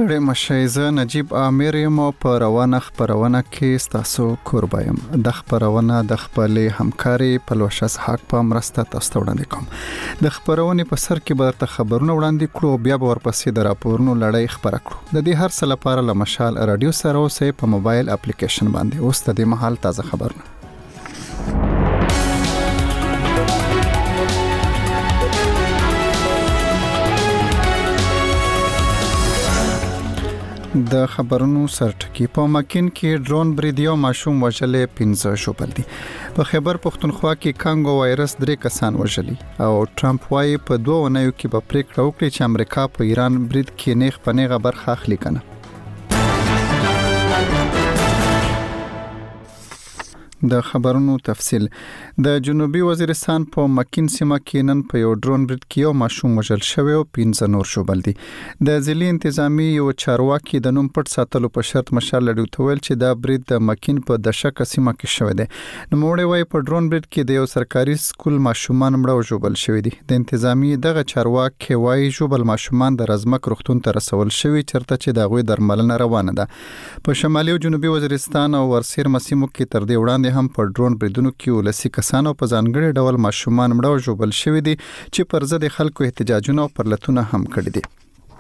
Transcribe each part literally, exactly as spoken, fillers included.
ستړي مشئ. زه نجیب عامر یم او په روانه خپرونه کې ستاسو کوربه یم. د خپرونه د خپلې همکاري پلوشه اسحاق په مرسته تاسو ته وړاندې کوم. د خپرونې په سر کې به درته خبرونه وړاندې کړو، بیا به ورپسې د راپورونو لړۍ خپره کړو. د دې هر څه لپاره له مشال رادیو سره اوسئ په موبایل اپلیکیشن باندې. اوس د دې مهال تازه خبرونه. د خبرونو سرټکی. په مکین کې ډرون برید یو ماشوم وژلې، پنځه شوبل دي. په خیبر پختونخوا کې کانګو وایرس درې کسان وژلي او ټرمپ وايي په دوه اونیو کې به پریکړه وکړي چې امریکا په ایران برید کې نیغ په نیغه برخه اخلي کنه. د خبرونو تفصیل. د جنوبي وزیرستان په مکین سیمه کې نن په یو ډرون برید کې یو ماشوم وژل شوی او پنځه نور شوبل دي. د ځلي انتظامی یو چارواکي د نوم پټ ساتلو په شرط مشال لړیو ته ویل چې دا برید د مکین په دشک سیمه کې شوی دی. نو موړی وای په ډرون برید کې د یو سرکاري سکول ماشومان مړه او جوبل شوی دي. د انتظامی دغه چارواکي وای جوبل ماشومان د رزمک روغتون ته رسول شوی چرته چې د غوي درملنه روانه ده. په شمالي او جنوبي وزیرستان او ورسیر مسیمو کې تر دې وړاندې هم په ډرون بریدونو کې ولسی کسانو په ځانګړي ډول ماشومان مړه او جوبل شوی دي چې پر ضد خلکو احتجاجونه او پرلتونه هم کړي دي.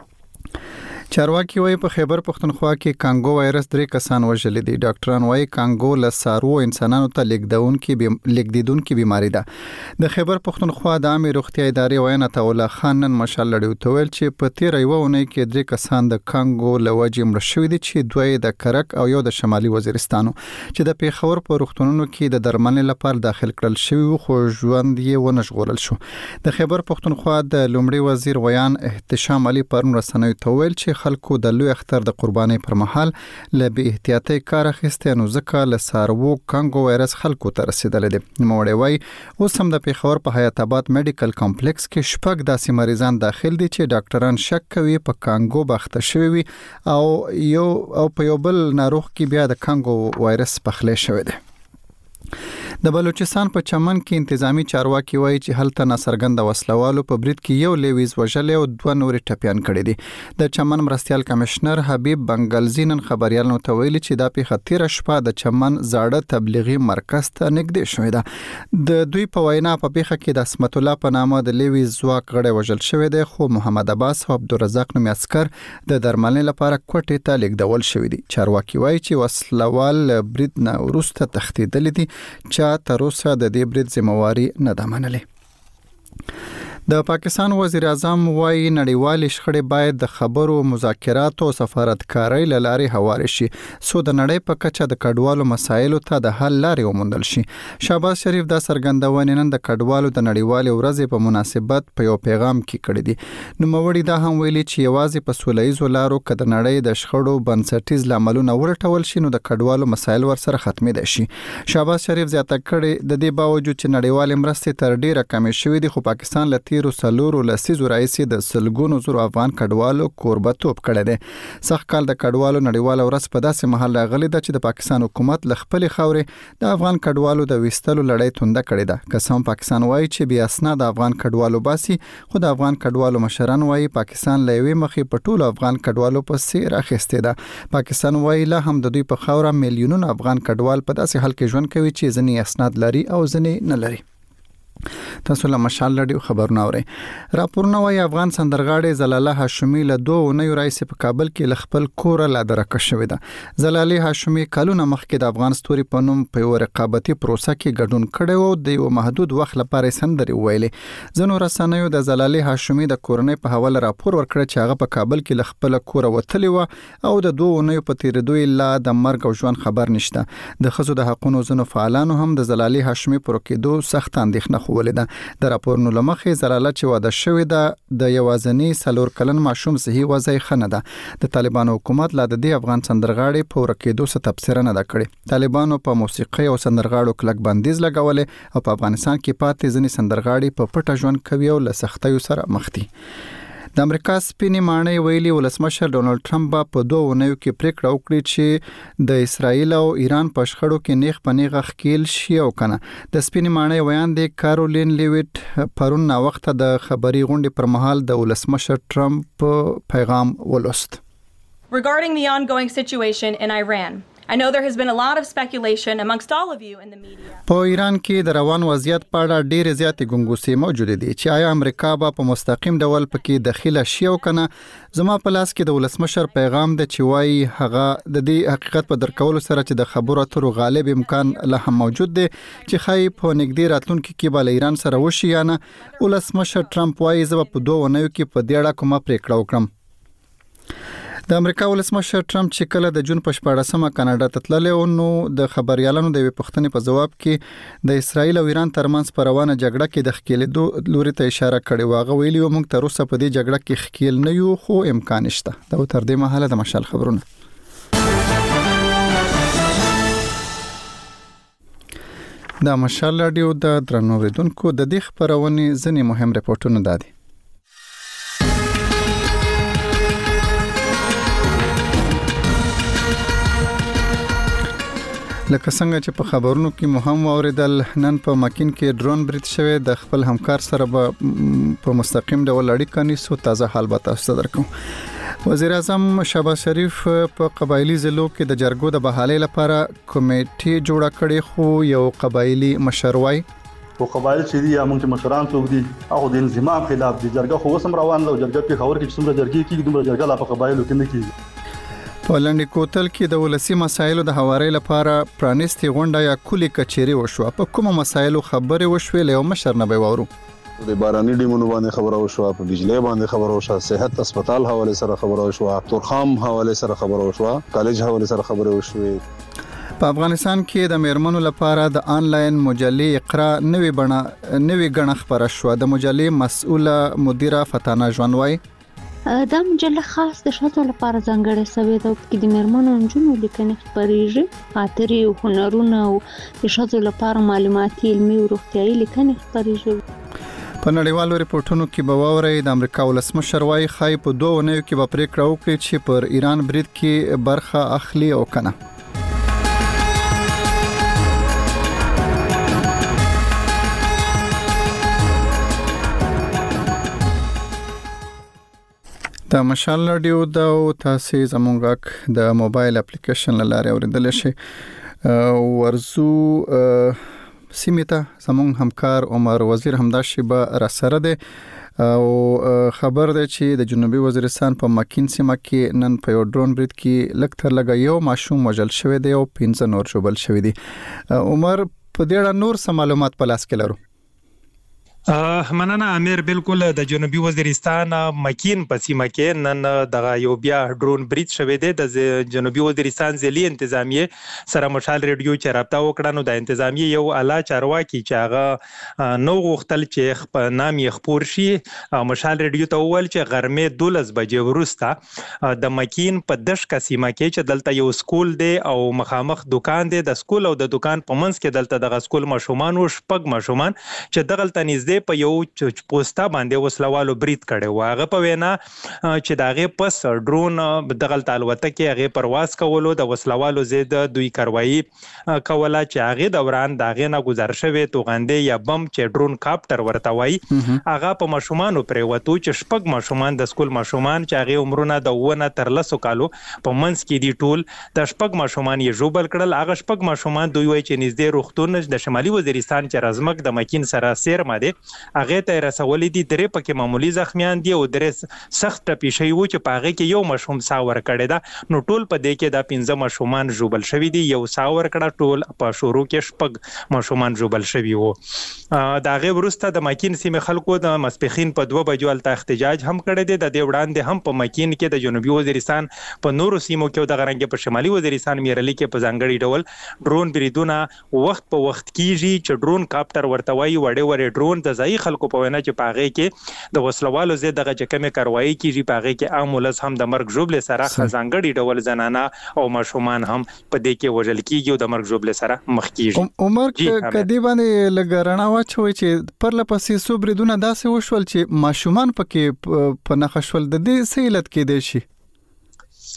چارواکي وایي په خیبر پختونخوا کې کانګو وایرس درې کسان وژلي دي. ډاکټران وایي کانګو له سارو انسانانو ته لیږدون کې بیم لیږدیدون کې بیماری ده. د خیبر پختونخوا د عامه روغتیا ادارې وینا تولا خان نن مشال لړیو ته ویل چې په تیر یو ونې کې درې کسان د کانګو له وجې مړه شوي دي چې دوی د کرک او یو د شمالي وزیرستانو چې د پیښور په روغتونونو کې د درملنې لپاره داخل کړل شوی وو خو ژوند یې ونژغورل شو. د خیبر پختونخوا د لومړي وزیر ویان احتشام علي پرون رسنیو ته ویل چې خلکو د لوی اختر د قربانۍ پر مهال له بی احتیاطي کار اخیسته نو ځکه له سارو کانګو وایرس خلکو ته رسیدل دي. موړی وای اوس هم د پیښور په حیات آباد میډیکل کمپلیکس کې شپږ داسې مریضان داخل دي چې ډاکټران شک کوي په کانګو بخته شوی وي او یو او په یو بل ناروغ کې بیا د کانګو وایرس پخلی شوی دی. د بلوچستان په چمن کې انتظامی چارواکي وایي چې هلته ناڅرګند وسلوالو په برید کې یو لیویز وژل او دوه نور ټپيان کړي دي. د چمن مرستيال کمشنر حبیب بنگلزی نن خبريالانو ته ویلي چې دا په خطر شپه د چمن زاړه تبلیغي مرکز ته نږدې شوې ده. د دوی په وینا په پیښه کې د اسمت الله په نامه د لیویز ځواک غړي وژل شوی دی خو محمد عباس او عبدالرزاق نومي عسكر د درملنې لپاره کوټې ته لیږدول شوی دي. چارواکي وایي چې وسلوال برید نه ورسته تخدیدل دي چې تر اوسه د دې برید ذمہواری نه ده منلې. د پاکستان وزیر اعظم وايي نړیوال شخړې باید د خبرو مذاکرات او سفارتکارۍ لارې هواري شي سو د نړۍ په کچه د کډوالو مسایلو ته د حل لارې وموندل شي. شهباز شریف دا څرګندونه نن د کډوالو د نړیوال ورځې په مناسبت په یو پیغام کې کړی دی. نو موړي دا هم ویلي چې یوازې په سولهییزو لارو کې د نړۍ د شخړو بنسټیز لاملونه ورټول شي نو د کډوالو مسایل ورسره ختمې دي شي. شهباز شریف زیاته کړی د دې باوجود چې نړیوال مرستې تر ډیره کمې شوې دي خو پاکستان له تیرو سلورو لسیزو راځي د سلګونو زرو افغان کډوالو کوربتوب کړی دی. سخت کال د کډوالو نړیوال ورځ په داسې محل راغلی ده چې د پاکستان حکومت له خپلې خاورې د افغان کډوالو د وستلو لړۍ تونده کړې ده. قسم پاکستان وایي چې بیا اسناد افغان کډوالو باسي خو د افغان کډوالو مشران وایي پاکستان له یوې مخې په ټولو افغان کډوالو پسې راخسته ده. پاکستان وایي لا هم د دوی په خاوره میلیونونه افغان کډوال په داسې حال کې ژوند کوي چې ځنې اسناد لري او ځنې نه لري. تاسو له مشال لړیو خبرونه اورئ. راپورونه وايي افغان سندرغاړي زلاله هاشمي له دوه اونیو راځي په کابل کې ل خپل کور لا درکه شوې ده. زلاله هاشمي کلونه مخکې د افغان ستوري په نوم په یو رقابتي پروسه کې ګډون کړی و د یو محدود وخت لپاره سندري ویلې. ځنو رسنیو د زلاله هاشمي د کورنۍ په حواله راپور ورکړ چې هغه په کابل کې ل خپل کور وتلی و او د دوه اونیو په تیریدو لا د مرګ او ژوند خبر نشته. د خزو د حقونو ځنو فعالانو هم د زلاله هاشمي پر کېدو سخت اندېښنه خولیده. د راپورونو لمخې زلاله چې واده شوې ده د یوازنی سلور کلن ماشوم صحي وضعي خنه ده. د طالبانو حکومت لا د دې افغان سندرغاړي په ورکېدو څه تبصره نه ده کړې. طالبانو په موسیقي او سندرغاړو کلک بندیز لګولې او په افغانستان کې پاتې ځنې سندرغاړي په پټه ژوند کوي او له سختیو سره مخ دي. د امریکا سپینې ماڼۍ ویلي ولسمشر ډونالد ټرمپ په دوه اونیو کې پریکړه وکړي چې د اسرایل او ایران په شخړو کې نیغ په نیغه ښکیل شي او کنه. د سپینې ماڼۍ ویان دی کارولین لیویټ پرون نا وخت د خبري غونډې پر مهال د ولسمشر ټرمپ پیغام ولوست. regarding the ongoing situation in Iran. I know there has been a lot of speculation amongst all of you in the media. په ایران کې د روان وضعیت په اړه ډېرې زیاتې ګنګوسې موجودې دي چې آیا امریکا به په مستقیم ډول پکې دخیله شي او کنه. زما په لاس کې د ولسمشر پیغام دی چې وایي هغه د دې حقیقت په درکولو سره چې د خبرو اترو غالب امکان لا هم موجود دی چې خای په نږدې راتلونکي کې به له ایران سره وشي یا نه. ولسمشر ټرمپ وایي زه په دوه اونیو کې په دې اړه کومه پریکړه وکړم. د امریکا ولسمشر ټرمپ چې کله د جون په شپاړسمه کاناډا ته تللی و نو د خبريالانو د یوې پوښتنې په جواب کې د اسرایل او ایران ترمنځ په روانه جګړه کې د ښکېلېدو لوري ته اشاره کړې و. هغه ویلي و موږ تر اوسه په دې جګړه کې ښکېل نه یو خو امکان شته. دا تر دې مهاله د مشال خبرونه. دا مشال رادیو د درنو اوریدونکو د دې خبرونې ځینې مهم رپورټونه دادي. لکه څنګه چې په خبرونو کې مهم اوریدل، نن په مکین کې ډرون برید شوی. د خپل همکار سره به په مستقیم ډول اړیکه نیسو. تازه حال به تاسو ته درکوم. وزیر اعظم شهباز شریف په قبایلی ضلعو کې د جرګو د بحالۍ لپاره کمیټې جوړه کړې، خو یو قبایلی مشروي او قبایل چې دي موږ چې مشران څوک دي هغه د انضمام خلاف دي. جرګه خو وسم روان ده، جرګه په خبر کې چې څومره جرګې کېږي دومره جرګه لا په قبایلو کې نه کېږي. په لنډ کوتل کې د ولسی مسایلو د حواري لپاره پرانیستي غونډه یا کلی کچيري وشو. په کومه مسایلو خبرې وشوې له مشر نه به وورو. د باراني ډیمونو باندې خبره وشو، په بجلی باندې خبره وشو، صحت هسپتال حواله سره خبره وشو، تورخام حواله سره خبره وشو، کالج حواله سره خبره وشو. په افغانستان کې د میرمنو لپاره د آنلاین مجلې اقرا نوې بڼه نوې غڼه خبره شو. د مجلې مسؤله مدیره فتانه ژوندوي دا مجله خاص د شاتو لپاره ځانګړې سوې ده چې د میرمنو نجونو لیکنې خبرېږي، خاطرې او هنرونه او د شاتو لپاره معلوماتي علمي او روغتيایي لیکنې خبرېږي. په نړیوالو ریپورتونو کې به واورئ د امریکا ولسمشر وايي خای په دوه اونیو کې به پریکړه وکړي چې پر ایران برید کې برخه اخلي او کنه. د مشال رادیو د تاسو زمونږ د موبایل اپلیکیشن لاره اوریدل شي. ورزو سیمه ته زمونږ همکار عمر وزیر همداشي به را سره ده او خبر ده چې د جنوبي وزیرستان په مکین سیمه کې نن په یو ډرون برید کې لکتر لګا یو ماشوم وژل شوی دی او پنځه نور ژوبل شوی دي. عمر په دې اړه نور څه معلومات په لاس کې لرو؟ مننه امیر. بالکل د جنوبي وزیرستان مکین په سیمه کې نن د یو بیا ډرون برید شوی دی. د جنوبي وزیرستان ځلي انتظامیه سره مشال ریډیو چې رابطه وکړه نو د انتظامیه یو اعلی چارواکي چې هغه نو غوښتل چې نام یې خپور شي مشال ریډیو ته وویل چې غرمې دولس بجې وروسته د مکین په دشک سیمه کې چې دلته یو سکول دی او مخامخ دکان دی، د سکول او د دکان په منځ کې دلته د سکول ماشومان او شپږ ماشومان چې دغه تنځ په یو پوسټا باندې وسلوالو برید کړي و. هغه په وینا چې داغه پس ډرون دغه الوتکه کې هغه پرواز کولو د وسلوالو زید دوی کاروایی کوله چې هغه دوران داغه نه گذر شوی توغندې یا بم چې ډرون کاپټر ورته وای هغه په ماشومان پر وته چې شپږ ماشومان د سکول ماشومان چې هغه عمرونه د ونه تر لسو کالو په منځ کې دي ټول د شپږ ماشومان یې جوبل کړل. هغه شپږ ماشومان دوی وای چې نږدې روختون د شمالي وزیرستان چې رزمک د مکین سره سیر ماده هغه ته رسولې دي. درې پکې معمولی زخمیان دي او درې سخت ټپي شوی و چې پاغه کې یو مشوم ساور کړی دا. نو ټول په دې کې د پنځه مشومان جوبل شوی دي، یو ساور کړه، ټول په شروع کې شپږ مشومان جوبل شوی وو. دا غي ورسته د مکین سیمه خلکو د مسپخین په دوه بجو ال احتجاج هم کړی دی. د دې وړاندې هم په مکین کې د جنوبي وزیرستان په نورو سیمو کې د غرنګ په شمالي وزیرستان میرلی کې په ځانګړي ډول ډرون بریدونه وخت په وخت کیږي چې ډرون کاپټر ورته وایي وړې وړې ډرون د ځای خلکو په وینا چې پاغه کې د وسلوالو زید دغه چې کومه کاروایی کیږي پاغه کې عام ولس هم د مرګ جوړل سره خزانګړي ډول زنانه او ماشومان هم په دې کې وژل کیږي او د مرګ جوړل سره مخ کیږي. عمر کدی باندې لګرنا واچوي چې پر لپسې صبردونه داسې وشول چې ماشومان پکې په نخښول د دې سیلت کې دي شي.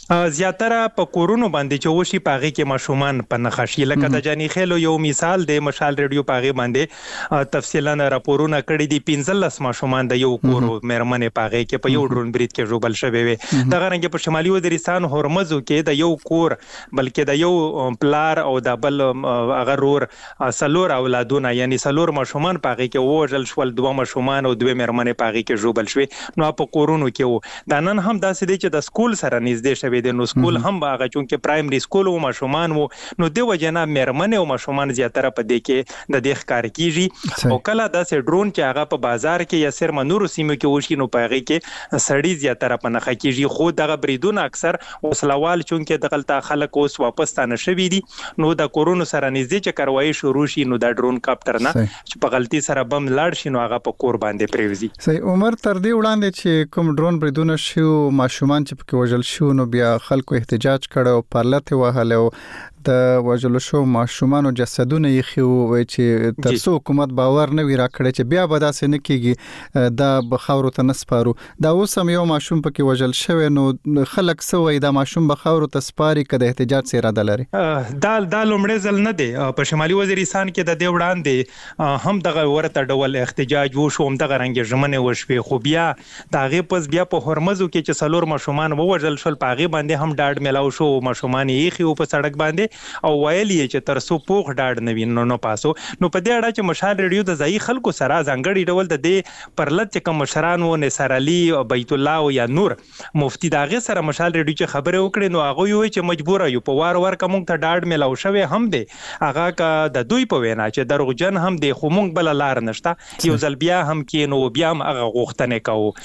زیاتره په کورونو باندې چې وشي پاغي کې ماشومان په نخښي لکه د جانی خېلو یو مثال د مشال ریډیو پاغي باندې تفصیلا راپورونه کړي دي پنځلس ماشومان د یو کور مېرمنې پاغي کې په یو ډرون برید کې جوړل شوی وي د غرنګ په شمالي وزیرستان هرمزو کې د یو کور بلکې د یو پلار او د بل غرور سلور اولادونه یعنی سلور ماشومان پاغي کې وژل شول دوه ماشومان او دوه مېرمنې پاغي کې جوړل شوی نو په کورونو کې دا نن هم داسې دي چې د سکول سره نږدې شوی د نو سکول هم هغه چونکه پرایمري سکول او ماشومان وو نو د وجنه مېرمنې او ماشومان زیاتره په دې کې د دې ښکار کیږي او کله د سه ډرون چې هغه په بازار کې یا سر منور سیمو کې وشي نو په هغه کې سړی زیاتره په نخ کیږي خو دغه بریدونه اکثر وسلوال چونکه دغلطه خلک اوس واپس تانه شوی دي نو د کورونو سره نږدې چې کاروایی شروع شي نو د ډرون کاپټر نه چې په غلطي سره بم لاړ شي نو هغه په کور باندې پریوزي صحیح عمر تر دې وړاندې چې کوم ډرون بریدونه شو ماشومان چې پکې وژل شو نو بیا خلکو احتجاج کړو پرلته وهلو د وژل شو ماشومان او جسدونه یې خو وای چې تر څو حکومت باور نه وی راکړي چې بیا به داسې نه کیږي دا بخاورو ته نسپارو دا اوس هم یو ماشوم پکې وژل شوی نو خلک سوې دا ماشوم بخاورو ته سپاري کده احتجاج سره اراده لري دا د لومړی ځل نه دی په شمالي وزیرستان کې د دې وړاندې هم دغه ورته ډول احتجاج وشو هم دغه رنګ ژمنه وشوي خو بیا داغه پس بیا په هرمزو کې چې سلور ماشومان وژل شول پاغي باندې هم ډاډ ملاو شو ماشومان یې خو په سړک باندې او ویلي چې تر څو پوخ ډاډ نه وینو نو پاسو نو په دې اړه چې مشال ریډیو د ځای خلکو سره ځانګړي ډول د دې پرلط چې کوم مشران و نثار علي او بیت الله او یا نور مفتی داغه سره مشال ریډیو چې خبره وکړي نو هغه یو چې مجبور یو په وار وار کوم ته ډاډ ملاو شوی هم دی هغه کا د دوی په وینا چې دروغجن هم دی خو مونږ بل لار نشته یو ځل بیا هم کې نو بیا هم هغه غوښتنه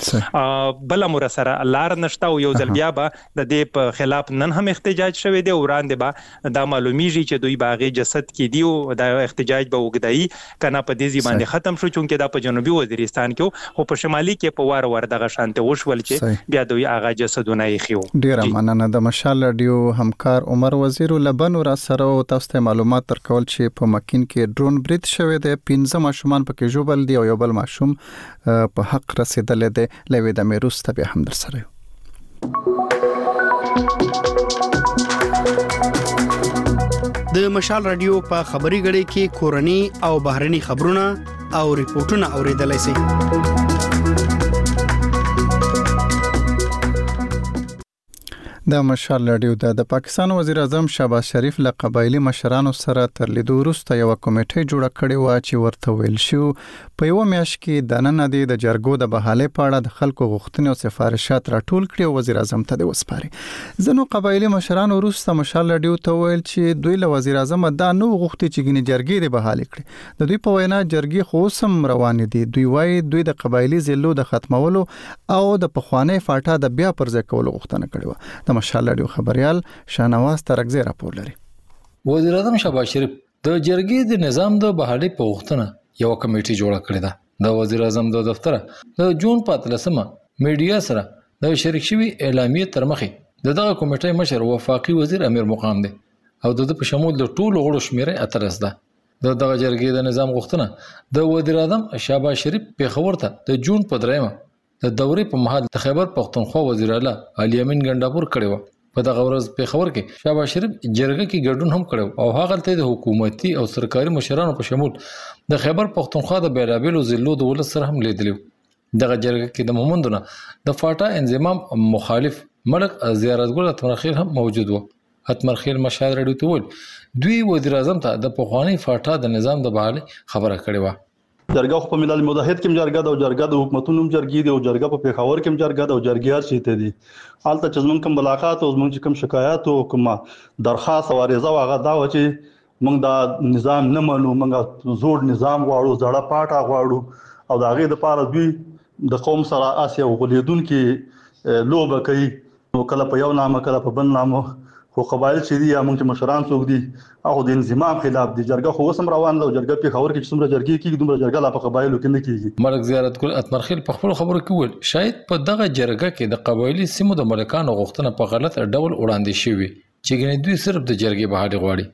کوو بل امر سره لار نشته او یو ځل بیا به د دې په خلاف نن هم احتجاج شوی دی وړاندې به دا معلومیږي چې دوی باغې جسد کې دی او دا احتجاج به وګدای کنه په دې ځبان ختم شو چونکه دا په جنوبي وزیرستان کې او په شمالي کې په وار وار دغه شانته وشول چې بیا دوی هغه جسدونه یې خيو ډیر مننه د مشال رادیو همکار عمر وزیر لبن را سره او تاسو معلومات ترکول چې په مکین کې ډرون برید شوی دی پنځه ماشومان پکې جوړل دي او یو بل ماشوم په حق رسیدل دی لوي د میروس ته به هم در سره د مشال رادیو په خبري غړي کې کورني او بهرني خبرونه او ریپورتونه اوریدلای شئ د مشال رادیو د پاکستان وزیر اعظم شهباز شریف له قبایلی مشرانو سره تر لیدو وروسته یو کمیټه جوړه کړې و چې ورته ویل شو په یو میاشت کې د نن د د جرګو د بحاله پاړه د خلکو غوښتنې او سفارشات راټول کړي او وزیر اعظم ته د وسپاري ځنو قبایلی مشرانو وروسته مشال رادیو ته ویل چې دوی له وزیر اعظم دا نو غوښتي چې ګنې جرګې د بحاله کړي د دوی په وینا جرګې خو سم روان دي دوی وايي دوی د قبایلی ضلعو د ختمولو او د پخوانی فاټا د بیا پرځ کولو غوښتنه کړې و د مشال رادیو خبريال شانواز ترغزی راپور لري وزیر اعظم شهباز شریف د جرګې د نظام د بحالي په وختونه یو کمیټه جوړه کړې ده د وزیر اعظم د دفتر د جون پاتلسمه میډیا سره د شریک شوی اعلامیه تر مخې دغه کمیټه مشر وفاقي وزیر امیر مقام دی او د په شمول د ټولو غړو شمیره اترس ده د دغه جرګې د نظام غوښتنه د وزیر اعظم شهباز شریف په خبر ته د جون په دریمه د دورې په مهال د خیبر پختونخوا وزیر اعلی علي امین ګنداپور کړي و په دغه ورځ په خبر کې شهباز شریف جرګه کې ګډون هم کړو او هغه ته د حکومتي او سرکاري مشرانو په شمول د خیبر پختونخوا د بیلابیلو ضلعو د ولس سره هم لیدلو دغه جرګه کې د مومندونه د فاټا انضمام مخالف ملک زیارتګل اتمرخیل هم موجود و اتمرخیل مشال رادیو ته ول دوی وزیر اعظم ته د پخوانی فاټا د نظام د بحالي خبره کړې و جرګه خو په ملل متحد کې جرګه د جرګه د حکومتونو جرګې دی او جرګه په پیښور کې جرګه د جرګې هر شي ته دي حالت چې زمونږ کوم ملاقات او زمونږ کوم شکایت او کوم درخواست او عریضه واغه دا و چې موږ دا نظام نه منو موږ زوړ نظام غواړو زړه پاټه غواړو او دا غي د پاره دوی د قوم سره اسیا غلیدون کې لوبه کوي نو کله په یو نامه کله په بل نامه خو قبایل چې دي یا موږ مشران څوک دي هغه د انضمام خلاف دي جرګه خو سم روان ده جرګه په خبر کې څومره جرګې کې دومره جرګه لا په قبایلو کې نه کیږي ملک زیارتګل اتمرخیل په خپل خبرو کې ول شاید په دغه جرګه کې د قبایلی سیمو د ملکانو غوښتنه په غلط ډول وړاندې شوی چې ګنې دوی صرف د جرګې بهاله غواړي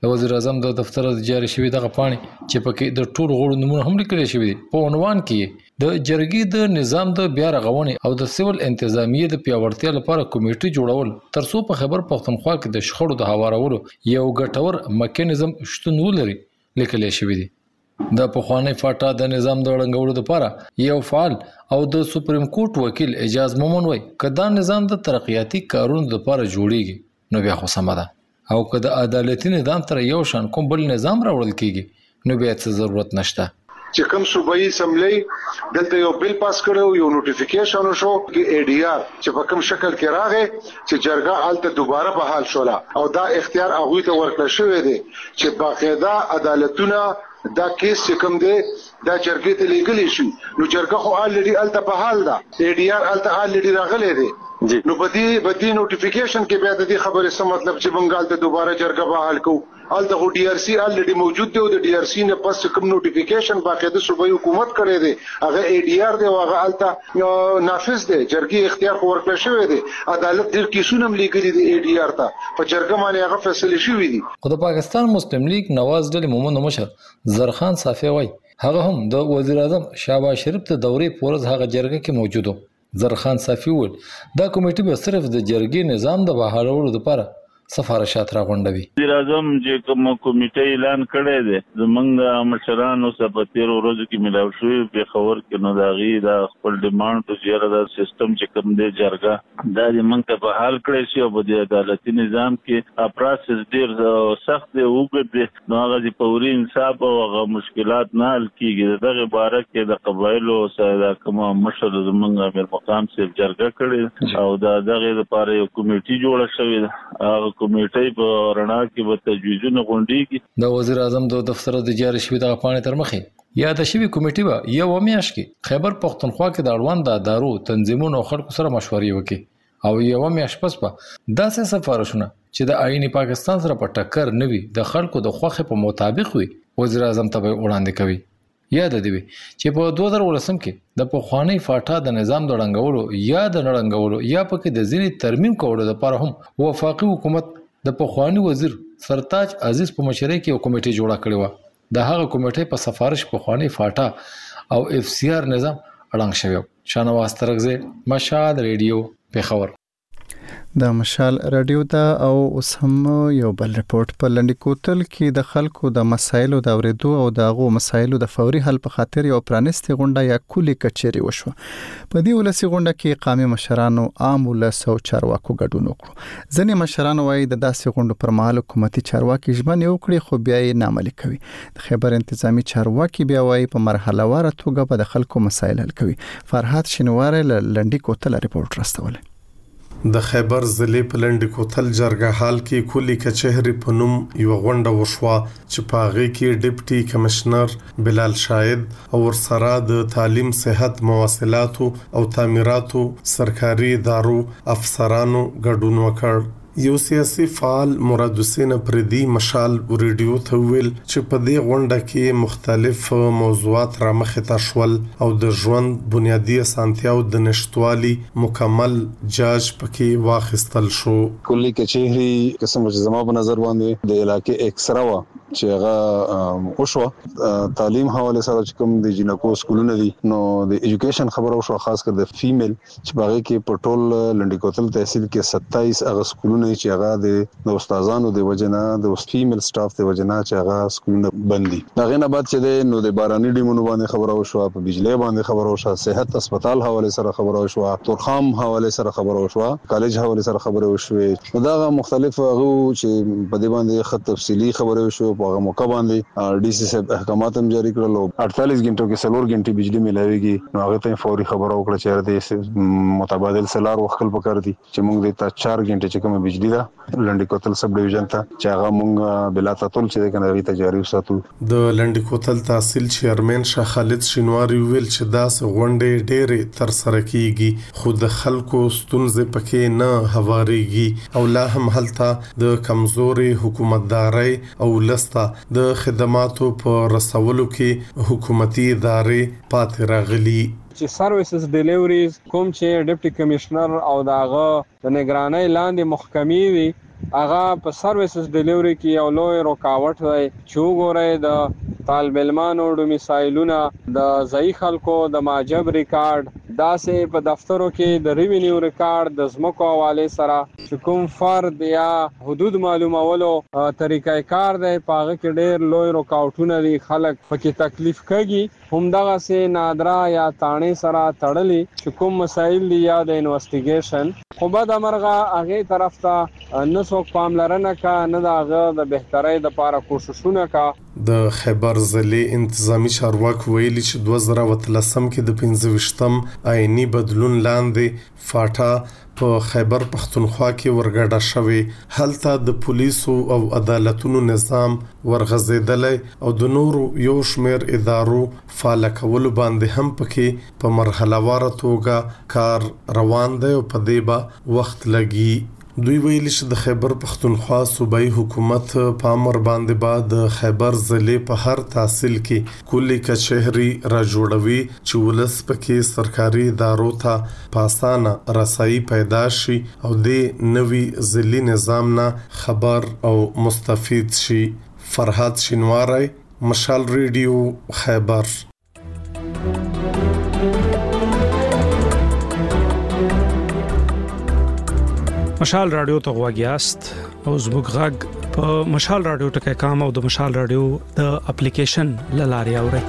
د وزیر اعظم د دفتر د جاری شوی دغه پاڼې چې پکې د ټولو غړو نومونه هم لیکل شوي دي په عنوان کې د جرګې د نظام د بیا رغونې او د سیول انتظامیه د پیاوړتیا لپاره کمیټه جوړول ترڅو په خیبر پښتونخوا کې د شخړو د هوارولو یو ګټور میکانیزم شتون ولري لیکل شوی دي. د پخوانی فاټا د نظام د ړنګولو لپاره یو فعال او د سپریم کورټ وکیل اجاز مومن وای کدا نظام د ترقیاتی کارونو لپاره جوړیږي نو بیا خو سم ده او که د عدالتي نظام تر یو شان کوم بل نظام راوړل کیږي نو بیا څه ضرورت نشته. چې کوم صوبایي اسمبلی دلته یو بل پاس کړو یو نوټیفیکیشن شو کې ای ډی آر چې په کوم شکل کې راغی چې جرګه حالت دوباره بحال شولا او دا اختیار هغه ته ورکړل شوی دی چې باقاعده عدالتونه دا کیس چې کوم دی دا جرګې ته لیږلی شي نو جرګه خو الریډي الته په حال ده ای ډی آر الته الریډي راغلی دی نو بدی بدی نوټیفیکیشن کې بیا د دې خبرې څه مطلب چې بنگال ته دوباره جرګه بحال کو الته خو ډي آر سی الریډي موجود دی او د ډي آر سی نه پس کوم نوټیفیکیشن باقاعده صوبایي حکومت کړی دی هغه ای ډی آر دی او هغه الته نافذ دی جرګې اختیار خو ورکړل شوی دی عدالت ډیر کیسونه هم لیکلي دي ای ډی آر ته په جرګه باندې هغه فیصله شوی دی. خو د پاکستان مسلم لیگ نواز ډلې مومن مشر زرخان صافی وای هغه هم د وزیر اعظم شهباز شریف ته دورې پورز هغه جرګه کې موجود و. زرخان صافی ول دا کمیټه به صرف د جرګې نظام د بحالولو لپاره سفارشات راغونډوي. وزیر اعظم چې کوم کمیټه اعلان کړی دی زمونږ مشرانو سره په تیر ورځو کې ملاو شوی په خبر کې نو دا غي دا خپل ډیماند ته زیاده د سیستم چې کوم دی جرګه دا زمونږ ته په حال کړی شي او د عدالتي نظام کې اپراسس ډیر سخت دی او وګړي نو هغه د فوري انصاف او هغه مشکلات نه حل کیږي دغه باره کې د قبایلو سره کوم مشر زمونږ امیر مقام سره جرګه کړي او دا دغه لپاره یو کمیټه جوړه شوې ده کمیټې په رڼا کې به تجویزونه غونډيږي. د وزیر اعظم د دفتر د جاری شوی د پاڼې تر مخې یا د شوی کمیټې به یو میاشت کې خیبر پښتونخوا کې د اړوند د ادارو تنظیمونو او خلکو سره مشورې وکړي او یو میاشت پس به داسې سفارشونه چې د آئین پاکستان سره په ټکر نه وي د خلکو د خوښه په مطابق وي وزیر اعظم ته وړاندې کوي. یاد دی چې په دوه زره ولسم کې د پخوانی فاټا د نظام د ړنګولو یا د نړنګولو یا پکې د ځینې ترمیم کولو لپاره هم وفاقي حکومت د پخوانی وزیر سرتاج عزیز په مشرۍ کې یو کمیټه جوړه کړې و. د هغه کمیټې په سفارش پخوانی فاټا او اف سی آر نظام اړنګ شوی. شانواز ترغزه مشال ریډیو پیښور. د مشال رادیو دا او اوس هم یو بل ریپورت په لنډی کوتل کې د خلکو د مسایلو د اوریدو او دغه مسایلو د فوري حل په خاطر یو پرانستي غونډه یا کلی کچېری وشو. په دې ولسی غونډه کې قامي مشرانو عام ولس او چارواکو ګډون وکړو. ځینې مشران وایي د داسې غونډو پر مهال حکومتي چارواکي ژمنې وکړي خو بیا یې نامعملي کوي. د خیبر انتظامی چارواکي بیا وایي په مرحله واره توګه به د خلکو مسایل حل کوي. فرحات شینواره لنډی کوتل ریپورت راستوله. د خیبر ضلع په لنډی کوتل جرګه حال کې کلی کچهری په نوم یو غونډه وشوه چې په هغه کې ډیپټي کمشنر بلال شاهد او ورسره د تعلیم صحت مواصلات او تعمیراتو سرکاري ادارو افسرانو ګډون وکړ. یو سیاسي فعال مراد حسین پردي مشال ریډیو ته ویل چې په دې غونډه کې مختلف موضوعات را مخې ته شول او د ژوند بنیادی اسانتیاو د نشټوالي مکمل جاج پکې واخیستل شو. کلی کچهری قسم چې زما په نظر باندې د علاقې اکثره وا چې هغه وشو تعلیم حواله سره چې کوم د جنکو سکولونه دي نو د ایجوکیشن خبره وشو خاص کر د فیمیل چې باغې کې پټول لنډی کوتل تحصیل کې ستایس هغه سکولونه چې هغه د استادانو د وجنه د فیمیل سټاف د وجنه چې هغه سکولونه بندي. دا غینه بعد چې د نو د باراني ډیمونو باندې خبره وشو په بجلی باندې خبره وشو صحت هسپتال حواله سره خبره وشو تورخم حواله سره خبره وشو کالج حواله سره خبره وشو. دا مختلف هغه چې په دې باندې خط تفصیلی خبره وشو په هغه موقع باندې ډي سي صاحب احکامات هم جاری کړل او اړتالیس غنټو کې څلور غنټې بجلی ملاويږي نو هغه ته فوري خبره وکړه چې د متبادل سلار وخت په کار دي چې موږ د تا چار غنټې چې کوم بجلی دا لنډی کوتل سب ډیویژن ته چې هغه مونږ بلا تطول چې کنه ری تجاری وساتو. د لنډی کوتل تحصیل چیرمن شاه خالد شینواری ویل چې دا غونډې ډېرې تر سره کیږي خو د خلکو ستونزې پکې نه هواريږي او لا هم هلته د کمزوري حکومتداري او لسته د خدماتو په رسولو کې حکومتي ادارې پاتې راغلي. چې سرویسز ډیلیوریز کوم چې ډیپټي کمشنر او داغه د نگرانۍ لاندې محکمې وي هغه په سرویسز ډیلیوري کې یو لوی رکاوټ دی چې وګورئ د طالب علمانو ډومیسایلونه د ځای خلکو د ماجب ریکارډ داسې په دفترو کې د ریوینیو ریکارډ د زمکو حواله سره چې کوم فرد یا حدود معلومولو طریقې کار دی پاغه کې ډېر لوی رکاوټونه دي خلک پکې تکلیف کوي همدغه سه نادرا یا تانه سره تړلې چې کوم مسایل دي یا د انویسټیګیشن خو بعد امرغه هغه طرف ته نه څوک پاملرنه کا نه دغه د بهترۍ د لپاره کوششونه کا د خیبر ضلع انتظامی چارواکي ویلي چې دوه زره وتلسم کې د پنځه ویشتم آئینی بدلون لاندې فاټا په خیبر پختونخوا کې ورګډه شوې هلته د پولیسو او عدالتونو نظام ورغزیدلې او د نورو یو شمیر ادارو فعال کول باندې هم پکې په مرحله واره توګه کار روان دی او په دې به وخت لګي دوی ویلي چې د خیبر پختونخوا صوبایي حکومت په امر باندې بعد د خیبر ضلع په هر تحصیل کې کلی کچهری را جوړوي چې ولس پکې سرکاري ادارو ته په اسانه رسایي پیدا شي او د نوي ضلعي نظام نه خبر او مستفید شي. فرحات شینواری، مشال ریډیو، خیبر. مشال رادیو ته غواګیاست او زموږ غږ په مشال رادیو ټکي کام او د مشال رادیو د اپلیکیشن لاري اوري.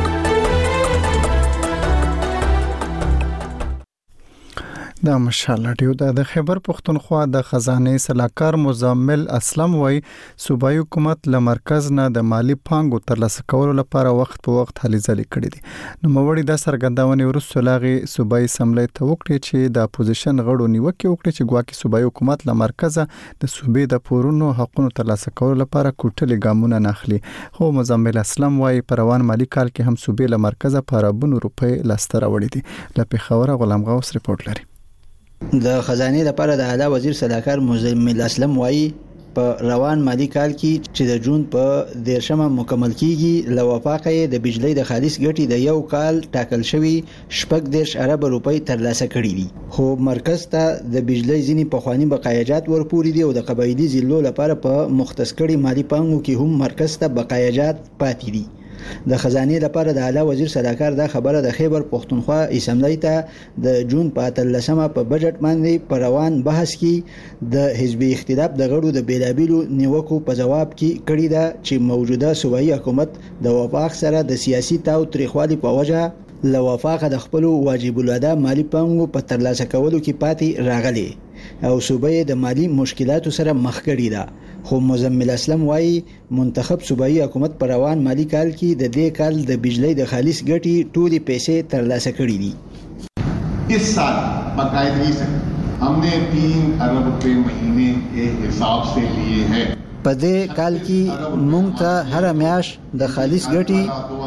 د مشال رادیو د خیبر پختونخوا د خزانه سلاکار مزمل اسلم وای صوبایي حکومت له مرکز نه د مالی پانګو ترلاسه کولو لپاره وخت په وخت هلې ځلې کړې دي. نو موري د سرګندونې ورسره لاغي صوبایي سملې ته وکړي چې د اپوزیشن غړو نیوکه وکړي چې ګواکې صوبایي حکومت له مرکز د صوبې د پورونو حقونو ترلاسه کولو لپاره کوټلې ګامونه ناخلي. خو مزمل اسلم وای په روان مالی کال کې هم صوبې له مرکز په اربونو روپۍ لاستره وړي دي. له پیښور غلام غوث رپورټ لري. د خزانه لپاره د اعلی وزیر صلاحکار مزمل اسلم وایي په روان مالی کال کې چې د جون په دیرشمه مکمل کیږي لوافاقه د بجلی د خالص ګټي د یو کال ټاکل شوی شپږ دیرش ارب روپۍ ترلاسه کړي دي خو مرکز ته د بجلی ځینی په خواني بقایجات ورپوري دي او د قبایلی ضلعو لپاره په مختص کړي مالی پانګو کې هم مرکز ته بقایجات پاتې دي. د خزانه لپاره د اعلی وزیر صلاحکار دا خبره د خیبر پختونخوا اسمبلی ته د جون په اتلسمه په بجټ باندې په روان بحث کې د حزبي اختلاف د غړو د بیلابیلو نیوکو په جواب کې کړی دا چې موجوده صوبایي حکومت د وفاق سره د سیاسي تاو تریخوالي په وجه لوافاقه د خپل واجب الادا مالی پانګو په ترلاسه کولو کې پاتې راغلي او صوبې د مالی مشکلاتو سره مخ کړي ده. خو مزمل اسلم وایي منتخب صوبایي حکومت پر روان مالی کال کې د دې کال د بجلی د خالص ګټي ټولي پیسې ترلاسه کړي دي. इस साल बाकायदगी से हमने तीन अरब रुपए महीने के हिसाब से लिए हैं. په دې کال کې مونږ ته هر میاش د خالص ګټي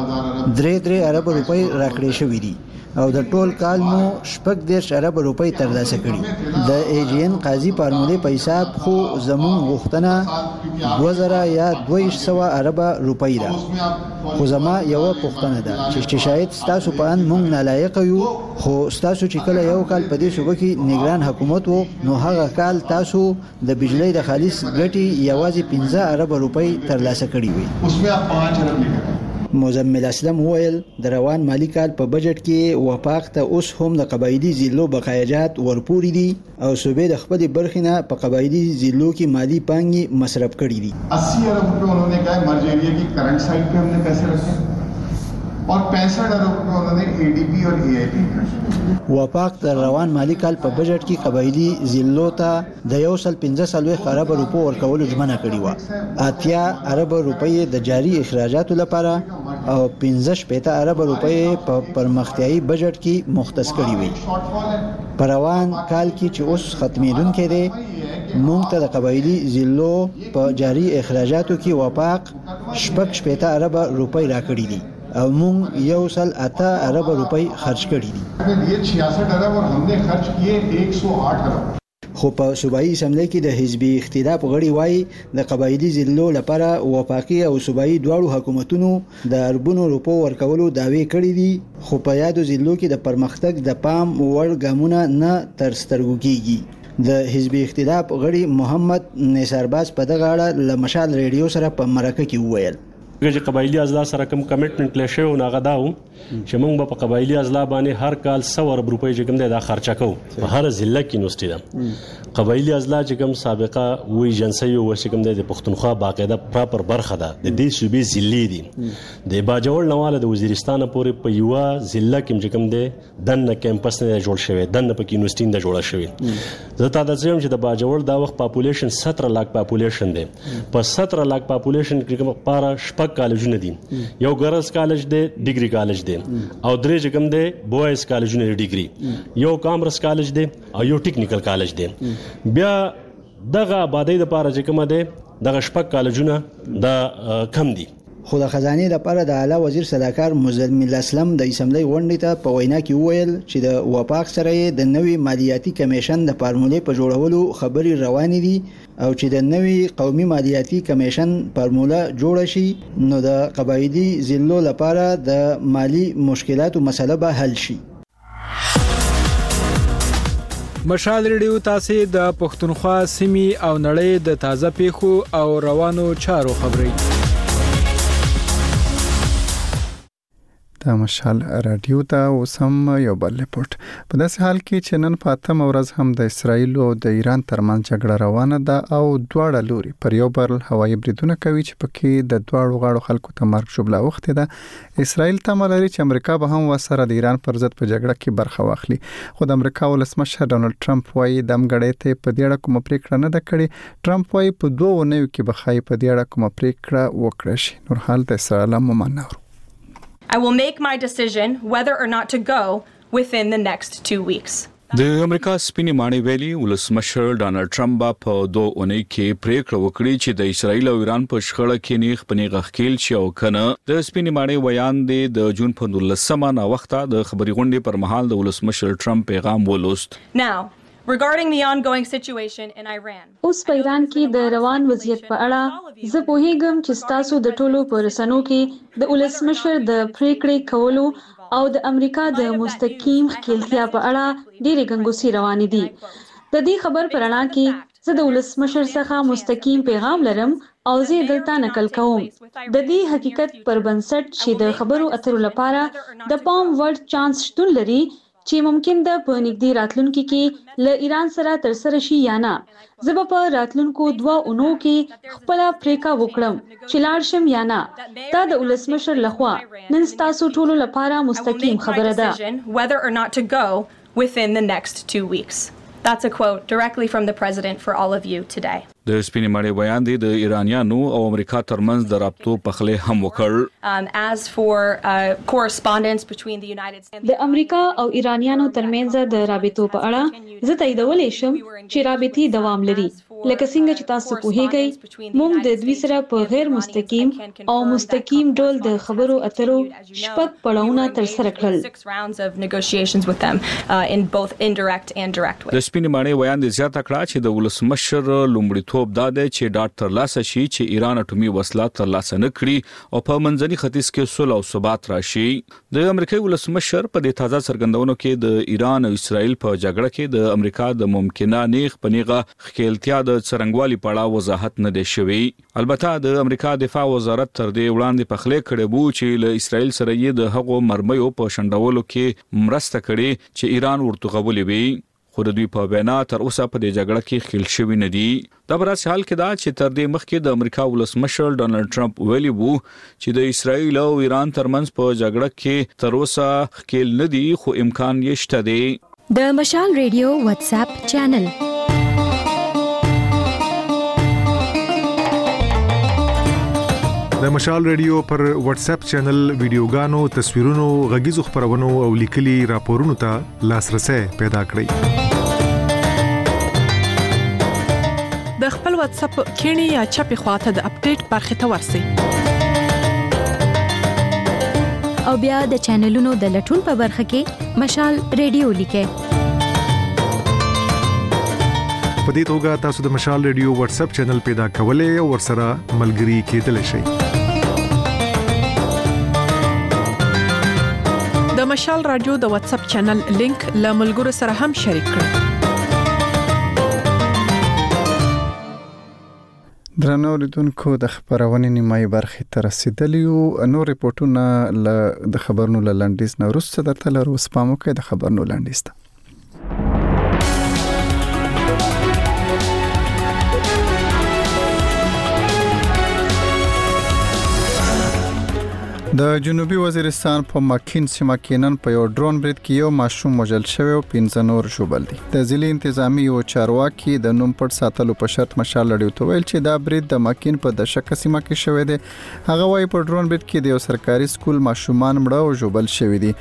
درې درې ارب روپۍ راکړې شوې دي او د ټول کال مو شپږ دیرش ارب روپۍ ترلاسه کړي. د ایجین قاضي فارمولې په حساب خو زمون غوښتنه دوه زره یا دوه سوه ارب روپۍ ده. خو زما یو پوښتنه ده چې شاید تاسو په ان مونږ نالایق یو خو تاسو چې کله یو کال په دې صوبه کې نگران حکومت وو نو هغه کال تاسو د بجلی د خالص ګټي یوازې پنځه ارب روپۍ ترلاسه کړي وي. उसमें आप पाँच अरब लेकर مزمل اسلم ویل د روان مالی کال په بجټ کې وفاق ته اوس هم د قبایلی ضلعو بقایجات ورپوري دي او صوبې د خپل برخینه په قبایلی ضلعو کې مالی پانګي مصرف کړي دي. अस्सी अरब रुपए उन्होंने कहा मर्ज एरिया की करंट साइड पे हमने पैसे रखे और पैंसठ अरब रुपए उन्होंने एडीपी और एआईपी. وفاق د روان مالی کال په بجټ کې قبایلی ضلعو ته د یو سل پنځه سلوي ارب روپو ورکول ژمنه کړې و. اتیا ارب روپۍ د جاری اخراجاتو لپاره او پنځه شپېته ارب روپۍ په پرمختیايي بجټ کې مختص کړي وي. په روان کال کې چې اوس ختمېدونکې دی مونږ ته د قبایلی ضلعو په جاری اخراجاتو کې وفاق شپږ شپېته ارب روپۍ راکړي دي او مونږ یو سل اته ارب روپۍ خرج کړي دي. ये छियासठ अरब और हमने खर्च किए एक सौ आठ अरब. خو په صوبایي اسمبلی کې د حزبي اختلاف غړي وایي د قبایلی ضلعو لپاره وفاقي او صوبایي دواړو حکومتونو د اربونو روپو ورکولو دعوی کړي دي خو په یادو ضلعو کې د پرمختګ د پام وړ ګامونه نه تر سترګو کیږي. د حزب اختلاف غړي محمد نثارباز په دغه اړه له مشال ریډیو سره په مرکه کې وویل چې قبایلی اضلاع سره کوم کمټمنټ لشي او ناغه داو چې موږ په قبایلی اضلاع باندې هر کال سو ارب روپۍ چې کوم د خرچه کوو په هر ضلع کې نوستي ده قبایلی اضلاع چې کوم سابقه وی جنسي او چې کوم د پښتونخوا باقاعده پراپر برخه ده د دې صوبې ضلع دي د باجوړ نواله د وزیرستان پورې په یو ضلع کې چې کوم د دنه کیمپس نه جوړ شوی دنه په یونیورسيټي نه جوړه شوی زه تا د ځم چې د باجوړ دا وخت پاپولیشن ستر لاک پاپولیشن دی په ستر لاک پاپولیشن کې کوم پارا شپږ کالجونه دي یو ګرلز کالج دی ډیګري کالج دی او درې چې کوم دی بوایز کالجونه ډیګري یو کامرس کالج دی او یو ټیکنیکل کالج دی بیا دغه آبادی د پاره چې کوم دی دغه شپږ کالجونه د کم دي خو د خزانه لپاره د اعلی وزیر صلاحکار مزمل اسلم د اسمبلی غونډې ته په وینا کې وویل چې د وفاق سره د نوي مالیاتي کمیشن د فارمولې په جوړولو خبري روانې دي او چې د نوي قومي مالیاتي کمیشن فارموله جوړ شي نو د قبایلی ضلعو لپاره د مالی مشکلاتو مسله به حل شي مشال ریډیو تاسو د پښتونخوا سیمې او نړۍ د تازه پیښو او روانو چارو خبري د مشال رادیو ته وسم یو بل رپورت په داسې حال کې چې نن په اتم ورځ هم د اسرایل او د ایران ترمنځ جګړه روانه ده او دواړه لوري پر یو بل هوایي بریدونه کوي چې پکې د دواړو غاړو خلکو ته مرګ ژوبله وخته ده اسرایل تمه لري چې امریکا به هم وسره د ایران پر ضد په جګړه کې برخه واخلي خو د امریکا ولسمشر ډونالد ټرمپ وايي د امګړې ته په دې اړه کوم پریکړه نه ده کړې ټرمپ وايي په دوه ونیو کې به خای په دې اړه کوم پریکړه وکړي شي نور حال د اسرائیل ممنور I will make my decision whether or not to go within the next two weeks. د امریکا سپینې ماڼۍ ویلي ولسمشر ډونالد ټرمپ په دوه اونۍ کې پریکړه وکړي چې د اسرایل او ایران په شخړه کې نیغ پنیغه خېل شي او کنه د سپینې ماڼۍ ویان دی د جون په نولسمه نا وخته د خبري غونډې پر مهال د ولسمشر ټرمپ پیغام ولوست Now regarding the ongoing situation in Iran. اوس په ایران کې د روان وضعیت په اړه زه پوهیږم چې تاسو د ټولو پرسنو کې د ولسمشر د پریکړې کولو او د امریکا د مستقیم خپلتیا په اړه ډېرې ګنګوسې روانې دي د دې خبر پر اړه کې زه د ولسمشر څخه مستقیم پیغام لرم او زه دلته نقل کوم د دې حقیقت پر بنسټ چې د خبرو اترو لپاره د پام ورډ چانس شتون لري چې ممکن ده په نږدې راتلونکي کې له ایران سره تر سره شي یا نه زه به په راتلونکو دوه اونو کې خپل پریکا وکړم چې لاړ شم یا نه دا د ولسمشر لخوا نن تاسو ټولو لپاره مستقیم خبره ده whether or not to go within the next two weeks. That's a quote directly from the president for all of you today. د سپینې ماڼۍ بیان دی د ایرانیانو او امریکا ترمنځ د رابطو پخله هم وکړ. Um, as for uh, correspondence between the United States د امریکا او ایرانیانو ترمنځ د رابطو په اړه زه تاییدولې شم چې رابطې دوام لري لکه څنګه چې تاسو پوهیږئ موږ د دوی سره په غیر مستقیم او مستقیم ډول د خبرو اترو شپږ پړاوونه تر سره کړل. six rounds of negotiations with them uh, in both indirect and direct ways. د سپینې ماڼۍ بیان دی زیاته کړه چې د ولسمشر لومړی توپ دا دی چې ډاټ ترلاسه شي چې ایران اټومي وسله ترلاسه نه کړي او په منځني ختیځ کې صلح او ثبات راشي. د امریکای ولسمشر په دې تازه څرګندونو کې د ایران او اسرائیل په جګړه کې د امریکا د ممکنه نیغ پنیغه خپلتیا د څرنګوالي په اړه وضاحت نه دی شوی. البته د امریکا دفاع وزارت تر دې وړاندې په خله کړي وو چې له اسرائیل سره یې د هغو مرمیو په شندولو کې مرسته کړي چې ایران ورته قبول وي. خو د دوی په وینا تر اوسه په دې جګړه کې خل شوی نه دي. دا برس حال کې دا چې تر دې مخکې د امریکا ولسمشر ډونالد ټرمپ ویلي وو چې د اسرائیل او ایران ترمنځ په جګړه کې تر اوسه خل نه دي خو امکان یې شته دی. د مشال ریډیو واتس اپ چینل د مشال ریډیو پر واتس اپ چینل ویډیوګانو تصویرونو غږیزو خبرونو او لیکلي راپورونو ته لاسرسي پیدا کړئ. د خپل واتس اپ کینی یا چپی خواته د اپډیټ برخه ته ورسئ او بیا د چینلونو د لټون په برخه کې مشال ریډیو لیکئ. په دې توګه تاسو د مشال ریډیو واتس اپ چینل پیدا کولای او ورسره ملګري کېدلی شئ. د مشال رادیو د واتس اپ چینل لینک له ملګرو سره هم شریک کړئ. درنو لیدونکو د خبرونې نیمایي برخې ته رسیدلی یو. نور ریپورتونه له د خبرونو له لنډیز نه وروسته درته لرو. سپامو کې د خبرونو لنډیز ته د جنوبي وزیرستان په ماکین سیمه کې نن په یو ډرون برید کې یو ماشوم وژل شوی او پنځه نور ژوبل دي. د ضلع انتظامی او چارواکي د نوم پټ ساتلو په شرط مشال لړیو ته ویل چې دا برید د ماکین په دشکه سیمه کې شوی دی. هغه وايي په ډرون برید کې د یو سرکاري سکول ماشومان مړه او ژوبل شوی دي.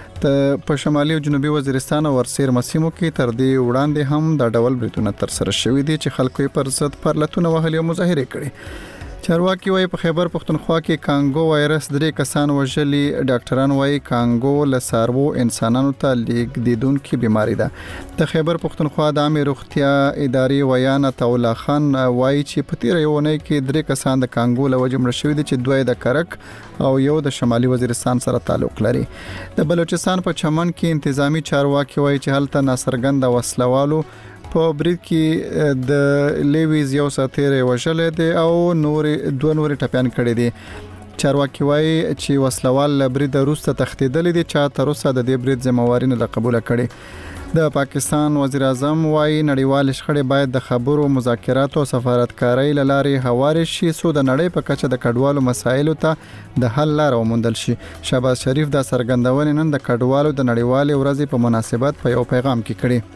په شمالي او جنوبي وزیرستان او ورسیر مسیمو کې تر دې وړاندې هم د ډول بریدونه تر سره شوی دي چې خلکو یې پر ضد پرلتونه وهلي او مظاهره کړي. چارواکي وايي په خیبر پختونخوا کې کانګو وایرس درې کسان وژلي. ډاکټران وايي کانګو له سارو انسانانو ته لیږدیدونکې بیماری ده. د خیبر پختونخوا د عامه روغتیا ادارې ویان عطاءالله خان وايي چې په تیر یو نه کې درې کسان د کانګو له وجې مړه شوي دي چې دوی د کرک او یو د شمالي وزیرستان سره تعلق لري. د بلوچستان په چمن کې انتظامی چارواکي وايي چې هلته ناصرګند وسلوالو په برید کې د لیویز یو ساتیر وشلې دي او نور دوه نور ټپيان کړي دي. چارواکي وايي چې وسلوال برید وروسته تښتیدل دي چې تر اوسه د دې برید ذمہواري نه قبول کړي. د پاکستان وزیر اعظم وايي نړیوال شخړې باید د خبرو مذاکرات او سفارتکارۍ لارې هواري شي څو د نړۍ په کچه د کډوالو مسایلو ته د حل لار وموندل شي. شهباز شریف د سرګندونې نن د کډوالو د نړیوال ورځې په مناسبت په یو پیغام کې کړي.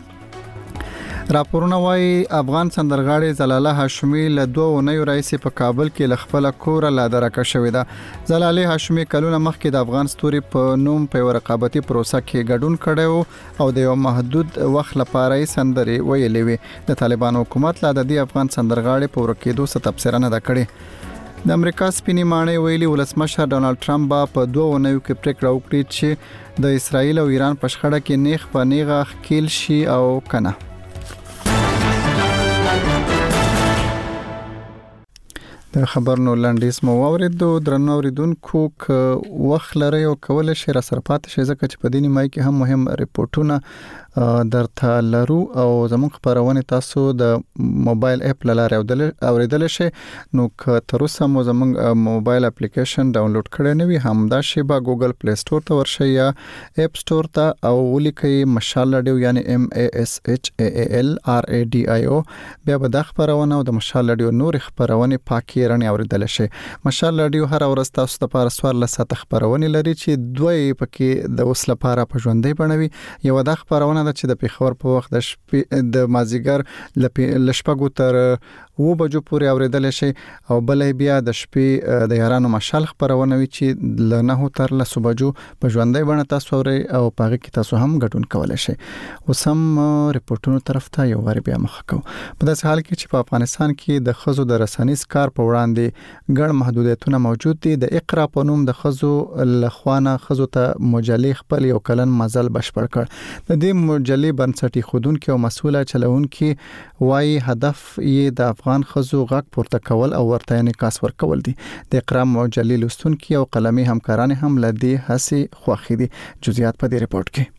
راپورونه وايي افغان سندرغاړي زلاله هاشمي له دوه اونیو راځي په کابل کې ل خپل کور لا درکه شوې ده. زلاله هاشمي کلونه مخکې د افغان ستوري په نوم په رقابتي پروسه کې ګډون کړو او د یو محدود وخت لپاره یې سندري ویلې وي. د طالبان حکومت لا د دې افغان سندرغاړي په ورکېدو څه تبصره نه کړې. د امریکا سپینی ماڼۍ ویلي ولسمشر ډونالد ټرمپ با په دوه اونیو کې پریکړه وکړي چې د اسرایل او ایران په شخړه کې نیغ په نیغه ښکیل شي او کنه. د خبرونو لنډیز مو واوریدو. درنو اوریدونکو ک وخت لري او کول شي را سره پات شي ځکه چې په دیني مای کې هم مهم ریپورتونه درته لرو او زموږ خبرونه تاسو د موبایل اپ لاره اوریدل شي. نو که تر اوسه مو زموږ موبایل اپلیکیشن ډاونلوډ کړی نه وي همدا شی با ګوګل پلی سٹور ته ورشي یا اپ سٹور ته او ولیکي مشال رادیو یعنی ام ا اس اچ ا ال ار ا ډي آی او بیا به د خبرونه او د مشال رادیو نور خبرونه پاکي رڼا اوریدل شي. مشال رادیو هر ورځ تاسو ته پر سوار لسه خبرونه لري چې دوی پکې د اوس لپاره په ژوندۍ بڼوي. یو د خبرونه د چې د پیښور په وخت د شپې د مازیګر لشپګو تر و بجو پورې اوریدل شي او بلې بیا د شپې د یارانو مشال خبرونه وی چې لنه تر لسو بجو په ژوندۍ بڼه تاسو اوري او پاره کې تاسو هم ګډون کولای شئ. وسم ریپورتونو طرف ته یو ور بیا مخ کو. په داسې حال کې چې په افغانستان کې د خزو د رسنیز کار په وړاندې ګڼ محدودیتونه موجود دي. د اقرا په نوم د خزو لخوانه خزو ته مجلې خپل یو کلن مزل بشپړ کړ. د دې مجلې بنسټي خودونکو او مسؤله چلونکو وايي هدف یې د افغان خزو غږ پورته کول او ورته انعکاس ورکول دي. د اقرا مجلې لستونکو او قلمي همکاران هم لدی هڅه خوخي دي. جزئیات په دې ریپورت کې.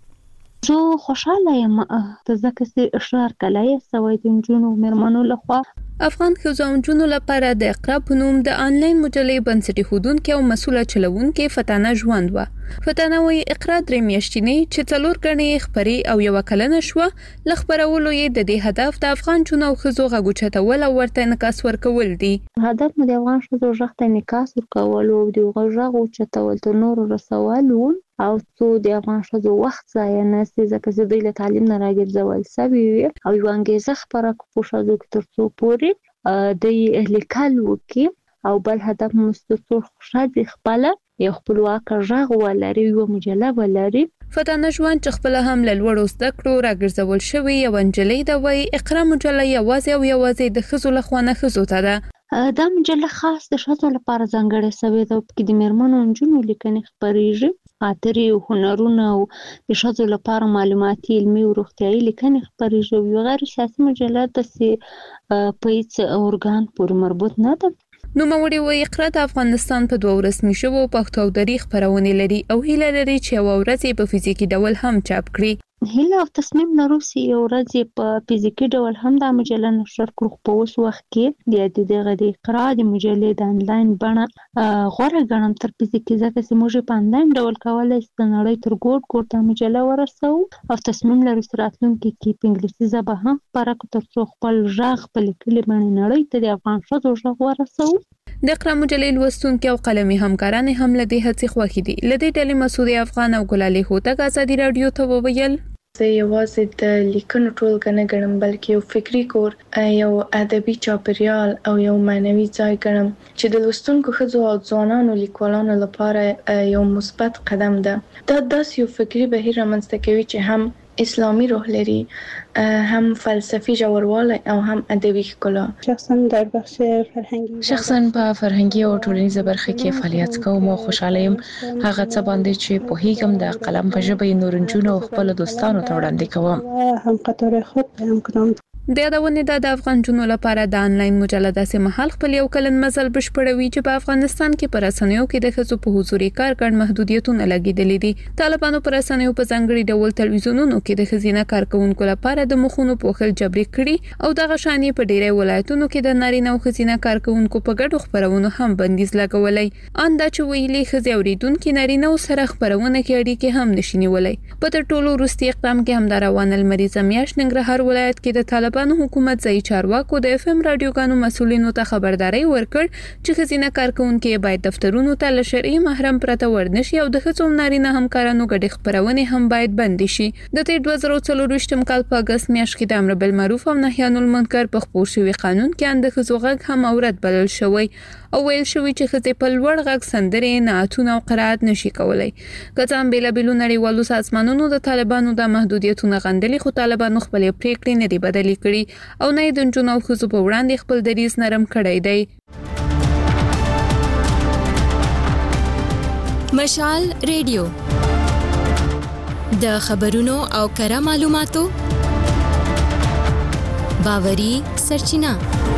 زه خوشاله یم ته ځکه چې اشرار کلای سوي د جنونو مرمنو لخوا افغان ښځو او نجونو لپاره د اقرا په نوم د انلاین مجلې بنسټي خودونکو او مسؤله چلوونکو فتانه ژوند و. فتانه وی اقرا درې میاشتنې چې څلور غنې خبري او یو کلنه شو لخبرولو یې د دې هدف د افغان جنونو او ښځو غږ چتول او ورته انعکاس ورکول دي. هدف مو د افغان ښځو غږ ته انعکاس ورکول او د غږ چتول تر نور رسول او څو د افغان ښځو وخت ضایع نه سي ځکه چې دوی له تعلیم نه راګرځول سوي او یو انګیزه خبره کو ښځو تر څو پوري د لیکل وکي او بل هدف مستقل خوشاله خپل یو خپلواک غږ ولري یو مجله ولري. فتانه ژوند چې خپل هم له لوړو زده کړو راګرځول شوی یو انجلۍ د وی اقرا مجله یوازې او یوازې د ښځو لخوانه ښځو ته ده. دا مجله خاص د ښځو لپاره ځانګړې شوې ده په کې د میرمنو نجونو لیکنې خبرېږي خاطري او هنرونه او د ښځو لپاره معلوماتي علمي او روغتيایي لیکنې خبرېږي او یو غیر سیاسي مجله ده چې په هیڅ ارګان پورې مربوط نه ده. نو موري وی اقرا د افغانستان په دوه رسمي شوو پښتو دري خبرونه لري او هیله لري چې یو ورځ په فزیکی ډول هم چاپ کړي. هیله او تصمیم لرو چې یو ورځ په فزیکي ډول هم دا مجله نشر کړو په اوس وخت کې د دغه د اقرا د مجلې د انلاین بڼه غوره ګڼم تر فزیکي، ځکه چې موږ په انلاین ډول کولای شو د نړۍ تر ګوټ ګوټ د مجله ورسوو او تصمیم لرو چې راتلونکي کې په انګلیسي ژبه هم خپاره کړو تر څو خپل غږ په لیکلې بڼه نړۍ ته د افغان ښځو غږ ورسوو. د اقرا مجلې لوستونکي او قلمي همکاران هم له دې هڅې خوښ دي. له دې ډلې مسعود افغان او ګلالي هوتک ازادي رادیو ته وویل زه یوازې د لیکنو ټولګه نه ګڼم بلکې یو فکری کور، یو ادبي چاپیریال او یو معنوي ځای ګڼم چې د لوستونکو ښځو او ځوانانو لیکوالانو لپاره یو مثبت قدم ده. دا داسې یو فکری بهیر رامنځته کوي چې هم اسلامي روح لري، هم فلسفي ژوروالی او هم ادبي ښکلا. شخصا در بخش فرهنگی شخصا په فرهنګي او ټولنیزه برخه کې فعالیت کوم او خوشاله یم هغه څه باندې چې پوهیږم د قلم په ژبه نور نجونو او خپل دوستانو ته وړاندې کوم. هم قطار خود بیان کنم. د یادونې د افغان جنو لپاره د انلاین مجله داسې مهال خپل یو کلن مزل بشپړوي چې په افغانستان کې پر رسنیو کې د ښځو په حضوري کار ګڼ محدودیتونه لګیدلې دي. طالبانو پر رسنیو په ځانګړي ډول تلویزیونونو کې د ښځینه کارکونکو لپاره د مخونو پوښل جبري کړي او دغه شانې په ډیری ولایتونو کې د نارینه او ښځینه کارکونکو په ګډو خبرونو هم بندیز لګولې. ان دا چې ویلي ښځې اوریدونکو نارینه سره خبرونه کې اړیکې هم نشي نیولای. په تر ټولو وروستي اقدام کې هم د روان المریزه میاشت ننګرهار ولایت کې د طالبانو حکومت ځای چارواکو د اف ام رادیوګانو مسولینو ته خبرداري ورکړ چې ښځینه کارکونکو باید دفترونو ته له شرعي محرم پرته ورنشي او د ښځو نارینه همکارانو ګډې خبرونه هم باید بند شي. د تیر دوه زره څلورویشتم کال په اگست میاشت کې د امر بالمعروف او نهي عن المنکر په خپور شوی قانون کې د ښځو غږ هم اورد بلل شوی او ویل شوی چې ښځې په لوړ غږ سندرې، نعتونه او قرائت نشي کولای. کله بیل بیلو نړیوالو سازمانونو د طالبانو د محدودیتونو غندلي خو طالبانو خپل پریکړې نه دی بدلې کړي او نه د نجونو او ښځو په وړاندې خپل دریځ نرم کړی دی. مشال ریډیو د خبرونو او کره معلوماتو باوري سرچینه.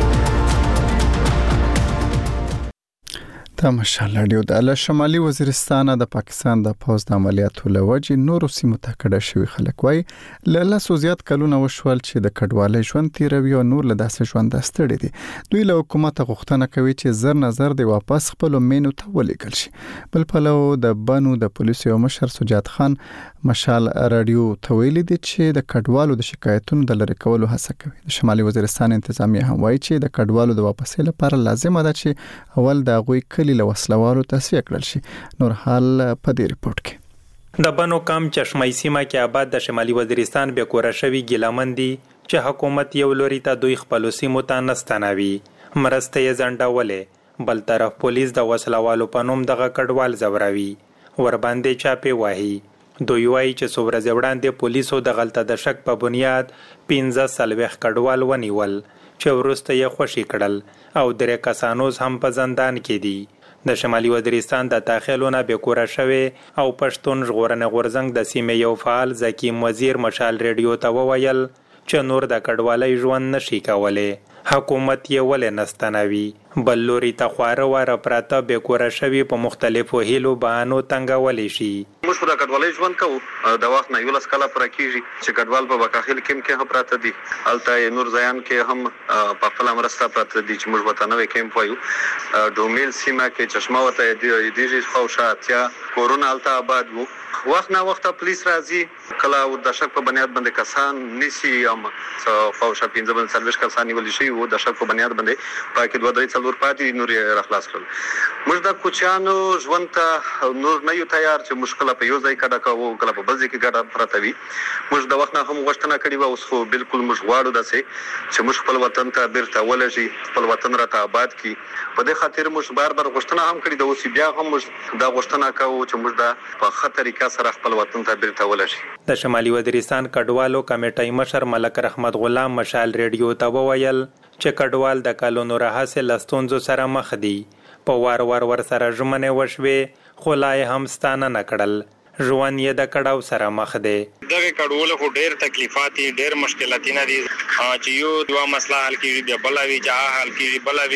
د مشال رادیو د شمالي وزیرستان د پاکستان د پوز د عملیاتو لوجې نورو سیمو ته کډه شوی خلک وای له لاسو زیات کلونه وشول چې د کډوالۍ ژوند تیروي او نور له داسې ژوند ستړي دي. دوی له حکومت غوښتنه کوي چې زر نظر دی واپس خپل مینو ته ولېږل شي. بل پلو د بنو د پولیسو مشر سجاد خان مشال رادیو ته ویلي دي چې د کډوالو د شکایتونو د لری کولو هڅه کوي. د شمالي وزیرستان انتظامیه هم وایي چې د کډوالو د واپسې لپاره لازمه ده چې اول د غوي کلی له وسلوالو تصفیه کړل شي. نور حال په دې رپورت کې د بنو کم چشمای سیمه کې آباد د شمالي وزیرستان به کور شوی ګیلمندي چې حکومت یو لوري ته دوی خپل سیمو ته نستنوي مرسته یې ځنډولې، بل طرف پولیس د وسلوالو په نوم دغه کډوال زوروي ور باندې چاپی وایي. دوی وایي چې څو ورځې وړاندې پولیسو د غلطه د شک په بنیاد پنځه سلويخ کډوال ونیول چې ورسته یې خوشي کړل او درې کسانوز هم په زندان کې دي. د شمالي وزیرستان د داخلونه به کور شوی او پښتون ژغورنې غورزنګ د سیمې یو فعال زکیم وزیر مشال ریډیو ته وویل چې نور د کډوالۍ ژوند نشي کولای. حکومت یې ولې نستنوي؟ بل لوري ته خواره واره پراته به کور شوی په مختلفو هیلو بهانو تنګولې شي. موږ په کډوالۍ ژوند کوو د وخت نه یو لاس کاله پر کېږي چې کډوال په بکاخیل کې کې هم پراته دي، الته نور ځایان کې هم په خپل مرسته پراته دي چې موږ وطن نوې کېمپ وایو. ډومیل سیمه کې چشمه ورته دی دیږي خو شاتیا کورونا الته آباد وو. وخت نه وخت پولیس راځي کله د شک په بنیاد باندې کسان نسی ام خو شپ پنځه بل سرویس کسان نیول شي وو د شک په بنیاد باندې پاکي دوه درې څلور پاتې نور را خلاص کړل. موږ د کوچانو ژوند ته نور نه یو تیار چې مشکله په یو ځای کډه کوو کله په بل ځای کې کډه پرته وي. موږ د وخت نه هم غوښتنه کړې و اوس خو بالکل موږ غواړو داسې چې موږ خپل وطن ته بیرته ولژي، خپل وطن راته آباد کی. په دې خاطر موږ بار بار غوښتنه هم کړې د اوس بیا هم موږ دا غوښتنه کوو چې موږ د په خطر کې سره خپل وطن ته بیرته ولژي. د شمالي وزیرستان کډوالو کمیټې مشر ملک رحمت غلام مشال ریډیو ته وویل چې کډوال د کلونو راهیسې لستونزو سره مخ دي. په وار وار ور سره ژمنې وشوي خو لا یې هم ستانه نه کړل. ژوند یې د کډاو سره مخ دی. دغه کډوالو خو ډېر تکلیفات دي، ډېر مشکلات نه دي چې یو دوه مسله حل کیږي بیا بل وی چې حل کیږي بل وی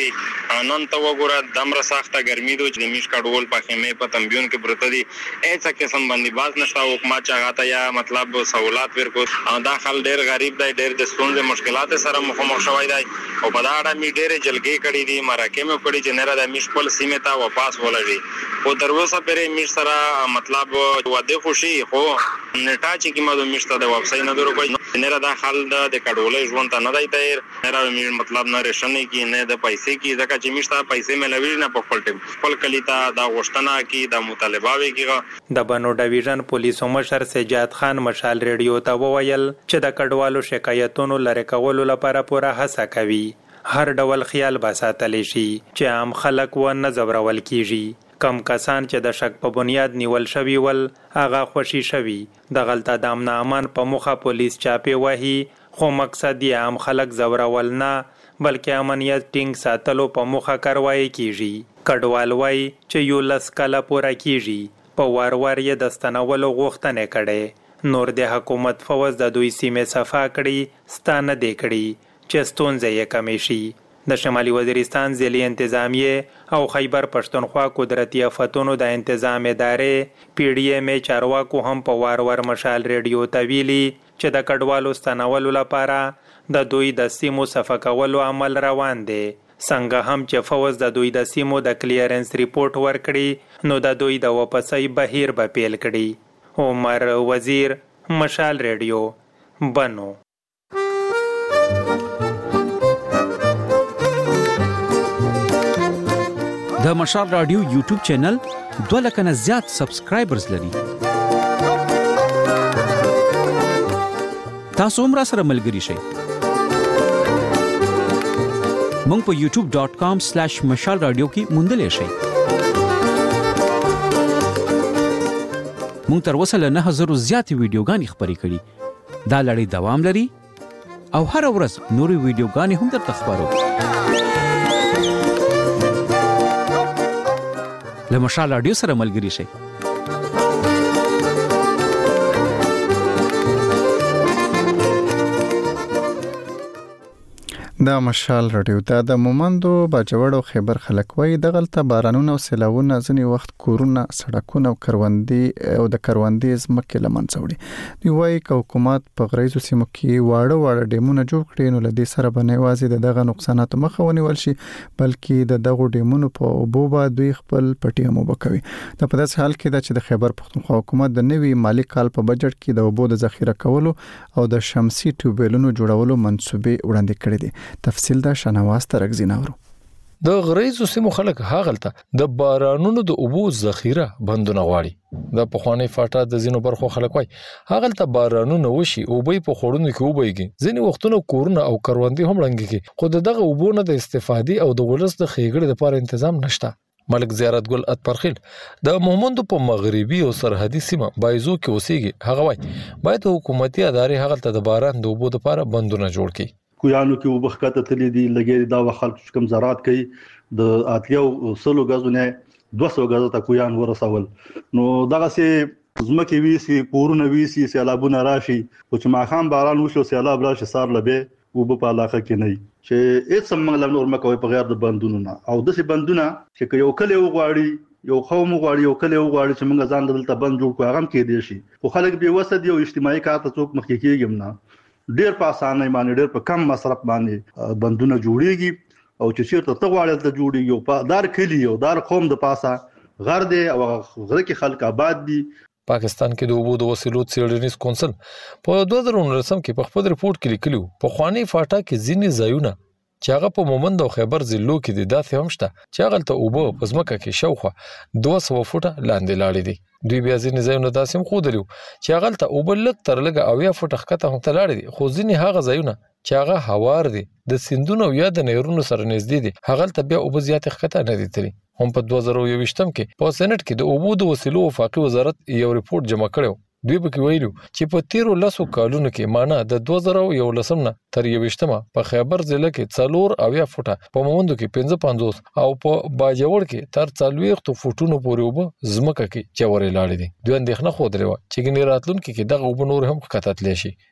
نن ته وګوره دمر سخته ګرمي دو چې میش کډول په خیمه په تنبیون کې پروت دي ایڅ قسم باندې باز نشته حکومت چاغاته یا مطلب سہولات ورکو دا خل ډیر غریب دی ډیر د ستونزې مشکلات سره مخامخ شوی دی او په دا اړه می ډیر جلګي کړي دي مراکمه کړي چې نه را د میش خپل سیمه ته واپس ولړي او دروازه پرې میش سره مطلب واده خوشي خو نټا چې کیمه د میش ته د واپسای نه درو کوي نه را د خل د کډولې ژوند ته نه دی تیر نه را می مطلب نه رښنې کې نه د پیسې کې ځکه چې میش ته پیسې ملوي نه په خپل ټیم خپل کلیتا د غوښتنه کې د مطالبه وکړه د بنو ډیویژن پولیسو مشر سجاد خان مشال ریډیو ته وویل چې د کډوالو شکایتونو لری کولو لپاره پوره هڅه کوي هر ډول خیال به ساتلی شي چې عام خلک و نه ځورول کیږي کم کسان چې د شک په بنیاد نیول شوی ول هغه خوشي شوی د غلطه د امن امان په مخه پولیس چاپی وهي خو مقصد یې عام خلک ځورول نه بلکې امنیت ټینګ ساتلو په مخه کاروایی کیږي کډوال وای چې یو لس کاله پوره کیږي په وار وار یې د ستنولو غوښتنه کړي نور د حکومت فوز د دوی سیمه صفا کړي ستانه دی کړي چې ستونزې یې کمې شي د شمالي وزیرستان ځلې انتظامیه او خیبر پښتونخوا قدرتي آفتونو د انتظام ادارې پی ډی ایم چارواکو هم په وار وار مشال ریډیو ته ویلي چې د کډوالو ستنولو لپاره د دوی د سیمو صفا کولو عمل روان دی څنګه هم چې فوز د دوی د سیمو د کلیرنس ریپورت ورکړي نو د دوی د واپسۍ بهیر به پیل کړي عمر وزیر مشال ریډیو بنو د مشال رادیو یوټیوب چینل دوه لکه نه زیات سبسکرایبرز لري تاسو هم را سره ملګري شئ مونږ په یوټیوب ډاٹ کام سلیش مشال رادیو کې موندلی شئ مونږ تر اوسه له نه زره زیاتې ویډیوګانې خپرې کړي دا لړۍ دوام لري او هر ورځ نورې ویډیوګانې هم درته خپرو له مشال رادیو سره ملګري شئ دا مشال رادیو دا د مومندو باجوړ او خیبر خلک وای د غلطه بارانونه او سیلاوونه ځنی وخت کورونه سړکونه او کروندې او د کروندې زمکه لمن څوړي دی وای ک حکومت په غریزو سیمو کې واړه واړه ډیمونه جوړ کړي نو لدې سره باندې وازي دغه نقصانات مخه ونیول شي بلکې د دغه ډیمونو په اوبو با دوی خپل پټي هم وبکوي دا په داس حال کې دا چې د خیبر پښتونخوا حکومت د نوي مالی کال په بجټ کې د اوبو د ذخیره کولو او د شمسي ټیوبویلونو جوړولو منسوبې وړاندې کړې دي تفصیل دا شنواز ترغزی نورو د غریزو سیمو خلک هاغلته د بارانونو د اوبو ذخیره بندونه غواړي د پخوانی فاټا د زینو برخو خلک وای هاغلته بارانونه وشي او به په خورونو کې وبېږي ځینې وختونه کورونه او کروندې هم رنګيږي خو دغه اوبو نه د استفادې او د ولس د خېګړې لپاره تنظیم نشته ملک زیارت ګل اتپرخیل د مومندو په مغربي او سرحدي سیمه بایزو کې اوسېږي هغه وای باید حکومتي ادارې هاغلته د باران د اوبو لپاره بندونه جوړ کړي کویانو کې وبخکته تللی دي لګي دا وخت کوم زراعت کوي د اتلیو سلو غزونه دوه سوه غزه ته کویان ورسول نو دغه سي زمکه وی سي کورونه وی سي سیلابونه راشي او چې ماخام باران وشو سیلاب راشي سار لبه او په علاقه کې نه چې هیڅ سمنګل نور مکوې په غیر د بندونو نه او د سي بندونه چې یو کله وغواړي یو قوم غواړي یو کله وغواړي چې موږ ځان دلته بند جوړ کوو هغه کې دي شي خو خلک به وسد یو اجتماعي کار ته څوک مخکې کېږم نه ډېر په اسانه باندې ډېر په کم مصرف باندې بندونه جوړيږي او چې چیرته ته غواړې ته جوړيږي او په دار کلی او دار قوم د پاسه غر دی او غره کې خلک آباد دي پاکستان کې د اوبو د وسیلو څېړنیز کونسل په دوه زره نولسم کې په خپل ریپورت کې لیکلو په خواني فاټا کې ځینې ځایونه چې هغه په مومند او خیبر ضلعو کې د داسې هم شته چې هغه ته اوبه په ځمکه کې شاوخوا دوه سوه فوټه لاندې لاړې دي دوی بیا ځینې ځایونه داسې هم ښودلي چې هغه ته اوبه لږ تر لږه اویا فوټه ښکته هم ته لاړې دي خو ځینې هغه ځایونه چې هغه هوار دي د سیندونو او یا د نهرونو سره نږدې دي هغه ته بیا اوبه زیاتې ښکته نه دي تللي هم په دوه زره یوویشتم کې په سېنټ کې د اوبو د وسیلو وفاقي وزارت یو ریپورت جمع کړی دوی پکې ویلو چې په تیرو لسو کالونو کې معنا د دوه زره یولسم نه تر یوویشتمه په خیبر ضلع کې څلور اویا فوټه په مومندو کې پنځه پنځوس او په باجوړ کې تر څلوېښتو فوټونو پورې اوبه ځمکه کې ژورې لاړې دي دوی اندېښنه ښودلې وه چې ګینې راتلونکي کې دغه اوبه نور هم ښکته تللی شي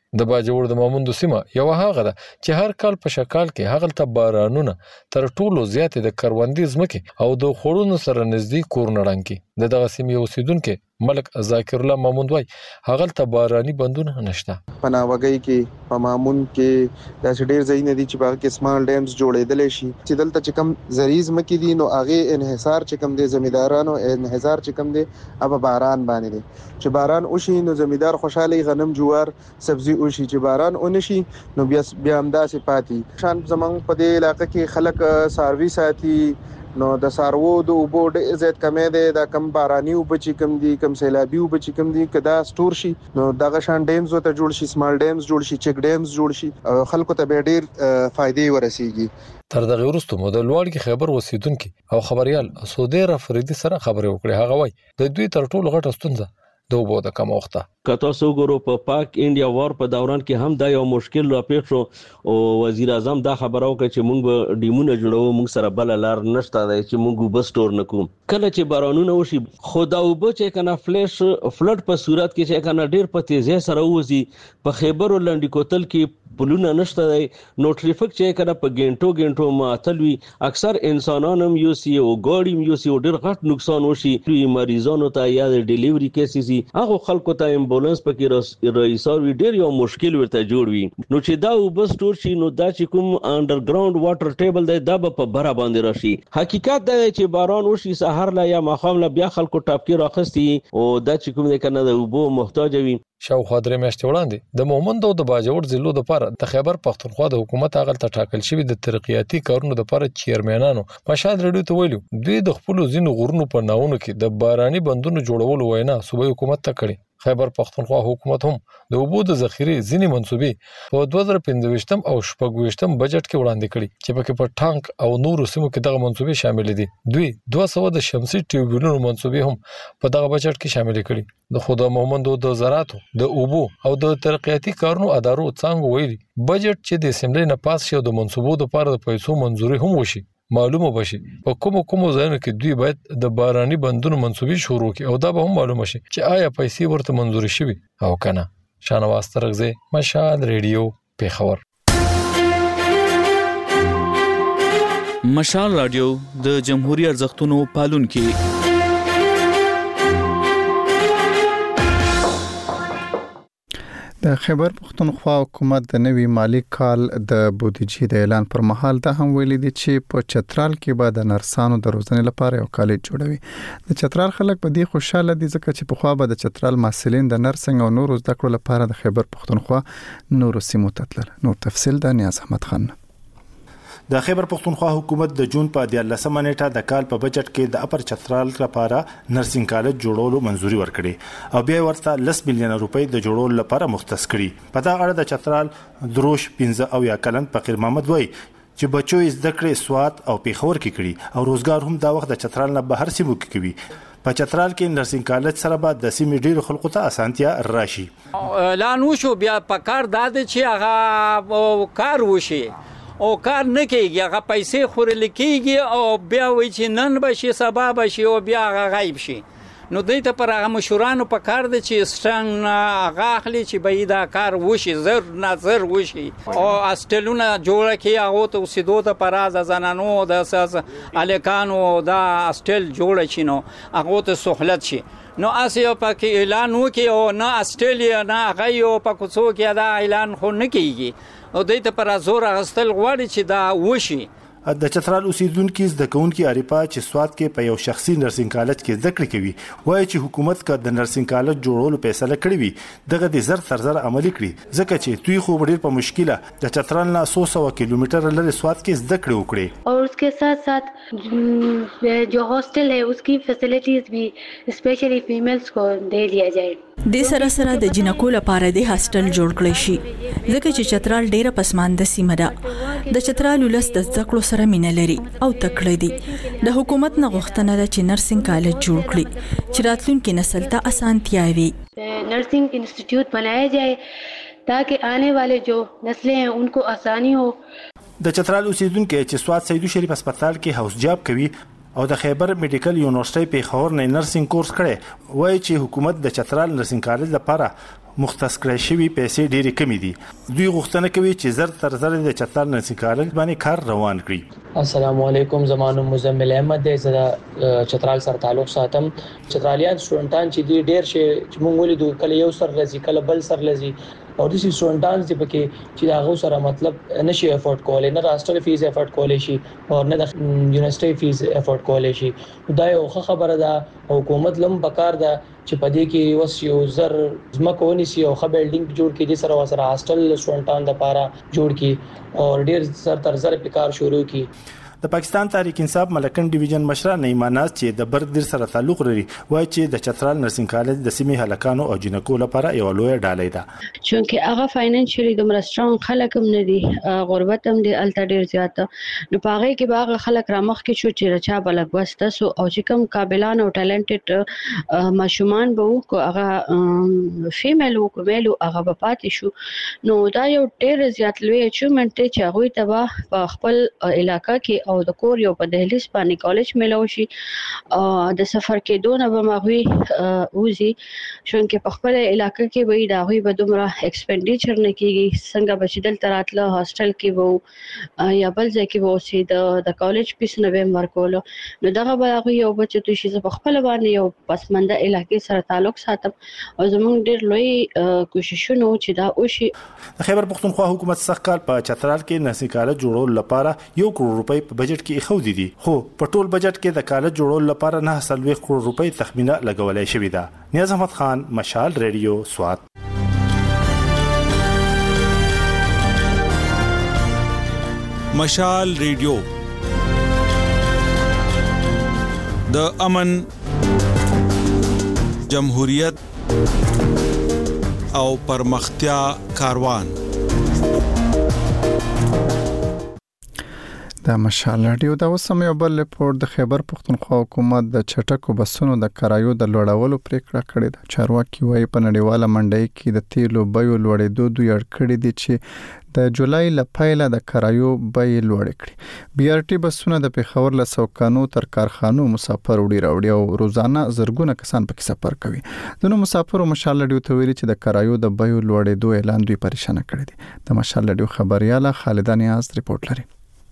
د باجوړ د ماموند سیمه یو هغه ده چې هر کال په شکال کې هغه ته بارانونه تر ټولو زیات د کروندې زمکه او د خورونو سره نږدې کور نړنګي د دغه سیمې اوسیدونکو ملک ذاکر الله ماموند وای هغه ته باراني بندونه نشته پناوګي کې په مامون کې د ډېر ځای نه دي چې باغ کې سمال ډیمز جوړېدل شي چې دلته چې کم زریز مکې دي نو هغه انحصار چې کم دي زمیدارانو انحصار چې کم دي اب باران باندې دي چې باران وشي نو زمیدار خوشاله غنم جوار سبزی وشي چې باران اونشي نو بیا بیا همداسې پاتې شان زمنګ په دې علاقې کې خلک ساروي ساتي نو د سارو د اوبو د عزت کمې ده د کم باراني او بچی کم دي کم سیلابي او بچی کم دي کدا سٹور شي نو دغه شان ډیمز ته جوړ شي سمال ډیمز جوړ شي چک ډیمز جوړ شي خلکو ته به ډیر فائدې ورسیږي تر دغه وروسته مو د لوړ کې خبر وسیدونکو او خبريال سعودي رفریدي سره خبرې وکړې هغه وای د دوی تر ټولو غټه ستونزه د اوبو د کم وخته کته سو ګورو په پاک انډیا وار په دوران کې هم دا یو مشکل را پیښ شو او وزیر اعظم دا خبرو کوي چې موږ به ډیمونه جوړو موږ سره بل لار نشته دی چې موږ بس ټور نکو کله چې بارانونه وشي خدا وب چې کنه فلش فلډ په صورت کې چې کنه ډیر په تیزه سره وځي په خیبر ولندې کوتل کې پلونه نشته دی نو ټریفیک چې کنه په ګینټو ګینټو معطل وي اکثر انسانانو یو سی او ګاډي یو سی ډیر غټ نقصان وشي مریضانو ته یا د ډیلیوري کیسز هغه خلکو ته امبولانس پکې رئیساوي ډیر یو مشکل ورته جوړ وي نو چې دا وبس ټور شي نو دا چې کوم انډرګراوند واټر ټیبل دی دا په بره باندې راشي حقیقت دا چې باران وشي سحر لا یا ماخام لا بیا خلکو ټاپکی راخستي او دا چې کوم دی کنه د وبو محتاج وي شاوخوا درې میاشتې وړاندې د مومند او د باجوړ ضلعو لپاره د خیبر پختونخوا د حکومت هغه ته ټاکل شوی د ترقیاتي کارونو لپاره چیرمنانو مشال رډیو ته ویلو دوی د خپل زینو غرونو په ناونو کې د باراني بندونو جوړولو وینا صوبایي حکومت ته کړی خیبر پختونخوا حکومت هم د اوبو د ذخیره ځینې منسوبې په دوه زره پنځه او شپږ ویشتم بجټ کې وړاندې کړي چې پکې په ټانک او نورو سیمو کې دغه منسوبې شامل دي دوی دوه سوه د شمسي ټیوبونو منسوبې هم په دغه بجټ کې شامل کړي د خدا محمد د زراعت د اوبو او د ترقیاتي کارونو ادارو څنګه ویلي بجټ چې د اسمبلی نه پاس شو د منسوبو لپاره د پیسو منځوري هم وشي معلومه بشي په کوم کوم ځایونو کې دوی باید د باراني بندونو منسوبي شروع کړي او دا به هم معلومه شي چې آیا پیسې ورته منځوري شوي او کنه شانواز ترغزه مشال ریډیو پیښور مشال رادیو د جمهوریت ارزښتونو پالونکي د خیبر پختونخوا حکومت د نوي مالی کال د بودیجې د اعلان پر مهال ته هم ویلي دي چې په چترال کې به د نرسانو د روزنې لپاره یو کالج جوړوي د چترال خلک په دې خوشاله دي ځکه چې په خوا به د چترال محصلین د نرسنګ او نورو زده کړو لپاره د خیبر پختونخوا نورو سیمو ته تلل نو تفصیل د نیاز احمد خان د خیبر پختونخوا حکومت د جون په دیارلسمه نیټه د کال په بجټ کې د اپر چترال لپاره نرسنګ کالج جوړولو منځوري ورکړي او بیا ورته لس میلیون روپۍ د جوړولو لپاره مختص کړي په دا اړه د چترال دروش پنځه او یا کلن فقیر محمد وای چې بچو زده کړې سواد او پیښور کې کړي او روزګار هم دا وخت د چترال نه بهر سیمو کې کوي په چترال کې نرسنګ کالج سره به د سیمې ډیرو خلکو ته اسانتیا راشي اعلان وشو بیا په کار داد چې هغه کار وشي او کار نه کیږي هغه پیسې خورل کیږي او بیا وایي چې نن بشي سبا بشي او بیا هغه غایب شي نو دوی ته پر هغه مشورانو په کار دي چې ستنګ هغه اخلي چې به دا کار وشي زر نه زر وشي او استلونه جوړه کی هغه ته وسیدو ته پر از زنانو د اساس الکانو دا استل جوړه شي نو هغه ته سہولت شي نو اسیو پکې اعلان وکي او نه استرالیا نه غيو پکې څوک دا اعلان خو نه کیږي او دوی ته پر زور غستل غواړي چې دا وشي د چترال اوسیدونکو زده کوونکي اړیپا چې سواد کې په یو شخصي نرسنګ کالج کې زده کړې کوي وایي چې حکومت کا د نرسنګ کالج جوړولو فیصله کړې وي دغه د زر تر زر عملی کړي ځکه چې دوی خو ډېر په مشکله د چترال نه سو سو کیلومتر لري سواد کې زده کړې وکړي और उसके साथ साथ जो हॉस्टल है उसकी फैसिलिटीज भी specially females को दे दिया जाए د سره سره د جنکو لپاره د هاستل جوړ کړی شي ځکه چې چترال ډیره پسمانده سیمه ده د چترال ولس د زده کړو سره مینه لري او تکړه دي د حکومت نه غوښتنه ده چې نرسنګ کالج جوړ کړي چې راتلونکي نسل ته اسانتیا وي नर्सिंग इंस्टीट्यूट बनाया जाए ताकि आने वाले जो नस्लें हैं उनको आसानी हो د چترال اوسیدونکو چې سواد سیدو شریف هسپتال کې هاوس جاب کوي او د خیبر میډیکل یونیورسيټي په خور نه نرسنګ کورس کړي وایي چې حکومت د چترال نرسنګ کالج لپاره مختص کړی شوی پیسې ډېرې کمې دي. دوی غوښتنه کوي چې زر تر زر د چترال نرسنګ کالج باندې کار روان کړي. السلام علیکم، زمانو مزمل احمد دی، زه چترال سره تعلق ساتم. چترالیان سټوډنټان چې دی ډېر شي چې مونږ ولیدو کله یو سر لذي کله بل سر لذي او د سټوډنټان چې پکې چې دا غو سره مطلب نشي افورد کولای، نه هاستل فیس افورد کولای شي او نه د یونیورسيټي فیس افورد کولای شي. دا یو خبره ده. حکومت لم پکار ده چې پدې کې وس یو زر زمکو ونیسي او خه بلډینګ جوړ کړي سره وسره هاستل سټوډنټان د پاره جوړ کړي او ډېر سر تر زر پکار شروع کړي. د پاکستان تحریک انصاف ملکن ډیویژن مشر نعیمه ناز چې د برګ دیر سره تعلق لري وایي چې د چترال نرسنګ کالج د سیمې هلکانو او جنکو لپاره یو لوی ډالۍ ده، چونکه هغه فاینانشلی د مرستران خلک هم نه دي، غربت هم دي الته ډیر زیاته. نو پاره کې باغ خلک رامخ کې شو چې رچا بلګ وسته سو او چې کم قابلان او ټالنټډ ماشومان به کو هغه فیمیل او کومیل هغه په پاتې شو. نو دا یو ډیر زیات لوی اچیومنت دی چې هغه ته په خپل علاقې کې او د کور یو په دهلیز باندې کالج ملو شي. د سفر کې دونه به مغوي وزي شونکه په خپل علاقې کې وي دا وي به دومره ایکسپنډیچر نه کیږي څنګه بچدل تراتله هاستل کې وو یا بل ځای کې وو سي د د کالج پیس نه به ورکول. نو دغه به یو بچو ته شي په خپل باندې یو پسمنده علاقې سره تعلق ساتم او زموږ ډیر لوی کوششونه چې دا وشي. د خیبر پختونخوا حکومت سخت کال په چترال کې نرسنګ کالج جوړول لپاره یو کروڑ روپۍ په بجټ کې خو دي خو په ټول بجټ کې د کالج جوړول لپاره نه سلوي کروڑ روپۍ تخمینه لګولای شوې ده. نیاز احمد خان، مشال ریډیو، سوات. مشال ریډیو د امن، جمهوریت او پرمختیا کاروان. د مشال رادیو دا وسم یو بل رپورت. د خیبر پختونخوا حکومت د چټکو بسونو د کرایو د لوړولو پریکړه کړې ده. چارواکي وايي په نړیواله منډي کې د تیلو بیو لوړېدو دوی اړ کړې دي چې د جولای لپاره د کرایو بیې لوړ کړي. بي ار ټي بسونه د پیښور له سوکانو تر کارخانو مسافر وړي راوړي او روزانه زرګونه کسان پکې سفر کوي. د نو مسافرو مشال رادیو ته ویلي چې د کرایو د بیو لوړېدو اعلان دوی پریشان کړی دی. د مشال رادیو خبرياله خالد نیاز رپورت لري.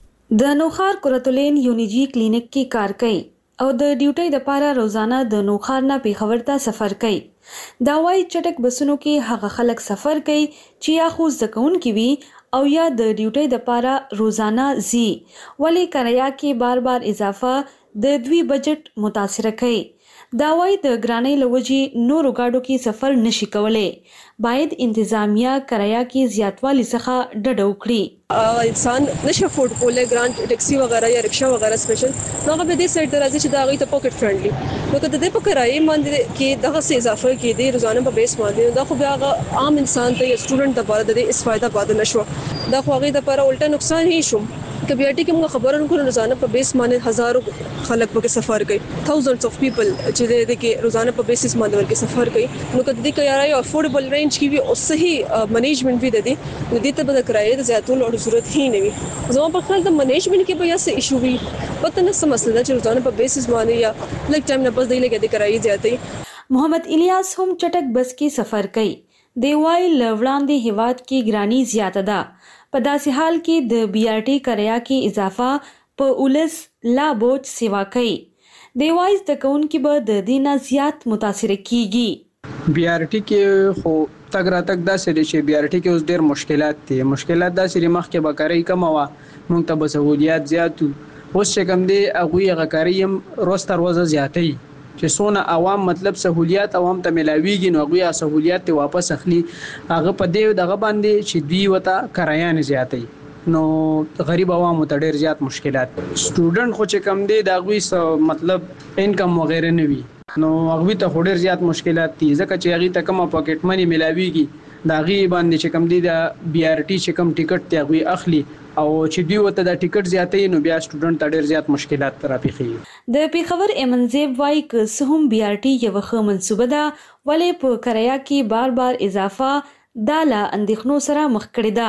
د نوخار کورتولین یونیجی کلینیک کې کار کوي او د ډیوټي د پاره روزانه د نوخار نه پیښور ته سفر کوي. دا وايي چټک بسونو کې هغه خلک سفر کوي چې یا خو ځکون کې وي او یا د ډیوټي د پاره روزانه زی ولی کریا کې بار بار اضافه د دوی بجټ متاثر کوي. دا وايي د ګرانۍ لوجي نورو گاډو کې سفر نشي کولای. باید انتظامیه کریا کې زیاتوالی څخه ډډه وکړي. انسان نشه افورد کولای ګرانټ ټیکسي وغیرہ یا رکشا وغیرہ سپیشل نو هغه به دې سایت راځي چې دا غي ته پاکټ فرندلی نو کله دې په کرایې باندې کې دغه څه اضافه کې دي روزانه په بیس باندې دا خو بیا هغه عام انسان ته یا سټوډنټ د بار د استفاده پاتې نشو. دا خو هغه د پر الټا نقصان هي شو. کبیاټي کې موږ خبرونه کوو روزانه په بیس باندې هزارو خلک په سفر کوي، thousands of people چې د کې روزانه په بیسس باندې ورکه سفر کوي. نو کله دې کې یاره افورډیبل رینج کې وي او صحیح منیجمنت وي د دې نو دې ته به کرایې د زیاتولو ضرورت هی نه وي. زموږ په خیال د منیجمنت کې به یا څه ایشو وي پته نه څه مسله چې روزانه په بیسس باندې یا لږ ټایم نه بس دی لګي د کرایې زیاتې. محمد الیاس هم چټک بس کې سفر کوي. دی وايي لوړاندې هیواد کې ګرانی زیاته ده. په داسې حال کې د بي ار ټي کریا کې اضافه په اولس لا بوج سیوا کوي. دی وايي د کون کې به د دینه زیات متاثر کیږي. بي ار ټي کې خو تګ را تګ داسې دي چې بي ار ټي کې اوس ډېر مشکلات دي. مشکلات داسې مخ کې به کاری کم وا مونږ ته به سہولیات زیاتو. اوس چې کوم دی هغه هغه کاری هم روز تر ورځ زیاتې چې سونه عوام مطلب سہولیات عوام ته ملاويږي نو هغه سہولیات ته واپس اخلي. هغه په دې دغه باندې چې دوی وته کرایان زیاتې نو غریب عوام ته ډېر زیات مشکلات. سټوډنټ خو چې کم دی دا غوي مطلب انکم وغیرہ نه وي نو هغه ته ډېر زیات مشکلات دي ځکه چې هغه ته کومه پاکټ منی ملاويږي دا غي باندې چې کم دی د بي ار ټي چې کم ټیکټ ته غوي اخلي او چې دوی وته د ټیکټ زیاتې نو بیا سټوډنټ ته ډېر زیات مشکلات راپیخي. د پیښور ایمنزیب وايي ک سهم بي ار ټي یو ښه منسوبه ده ولې په کریا کې بار بار اضافه داله اندېښنو سره مخ کړی ده.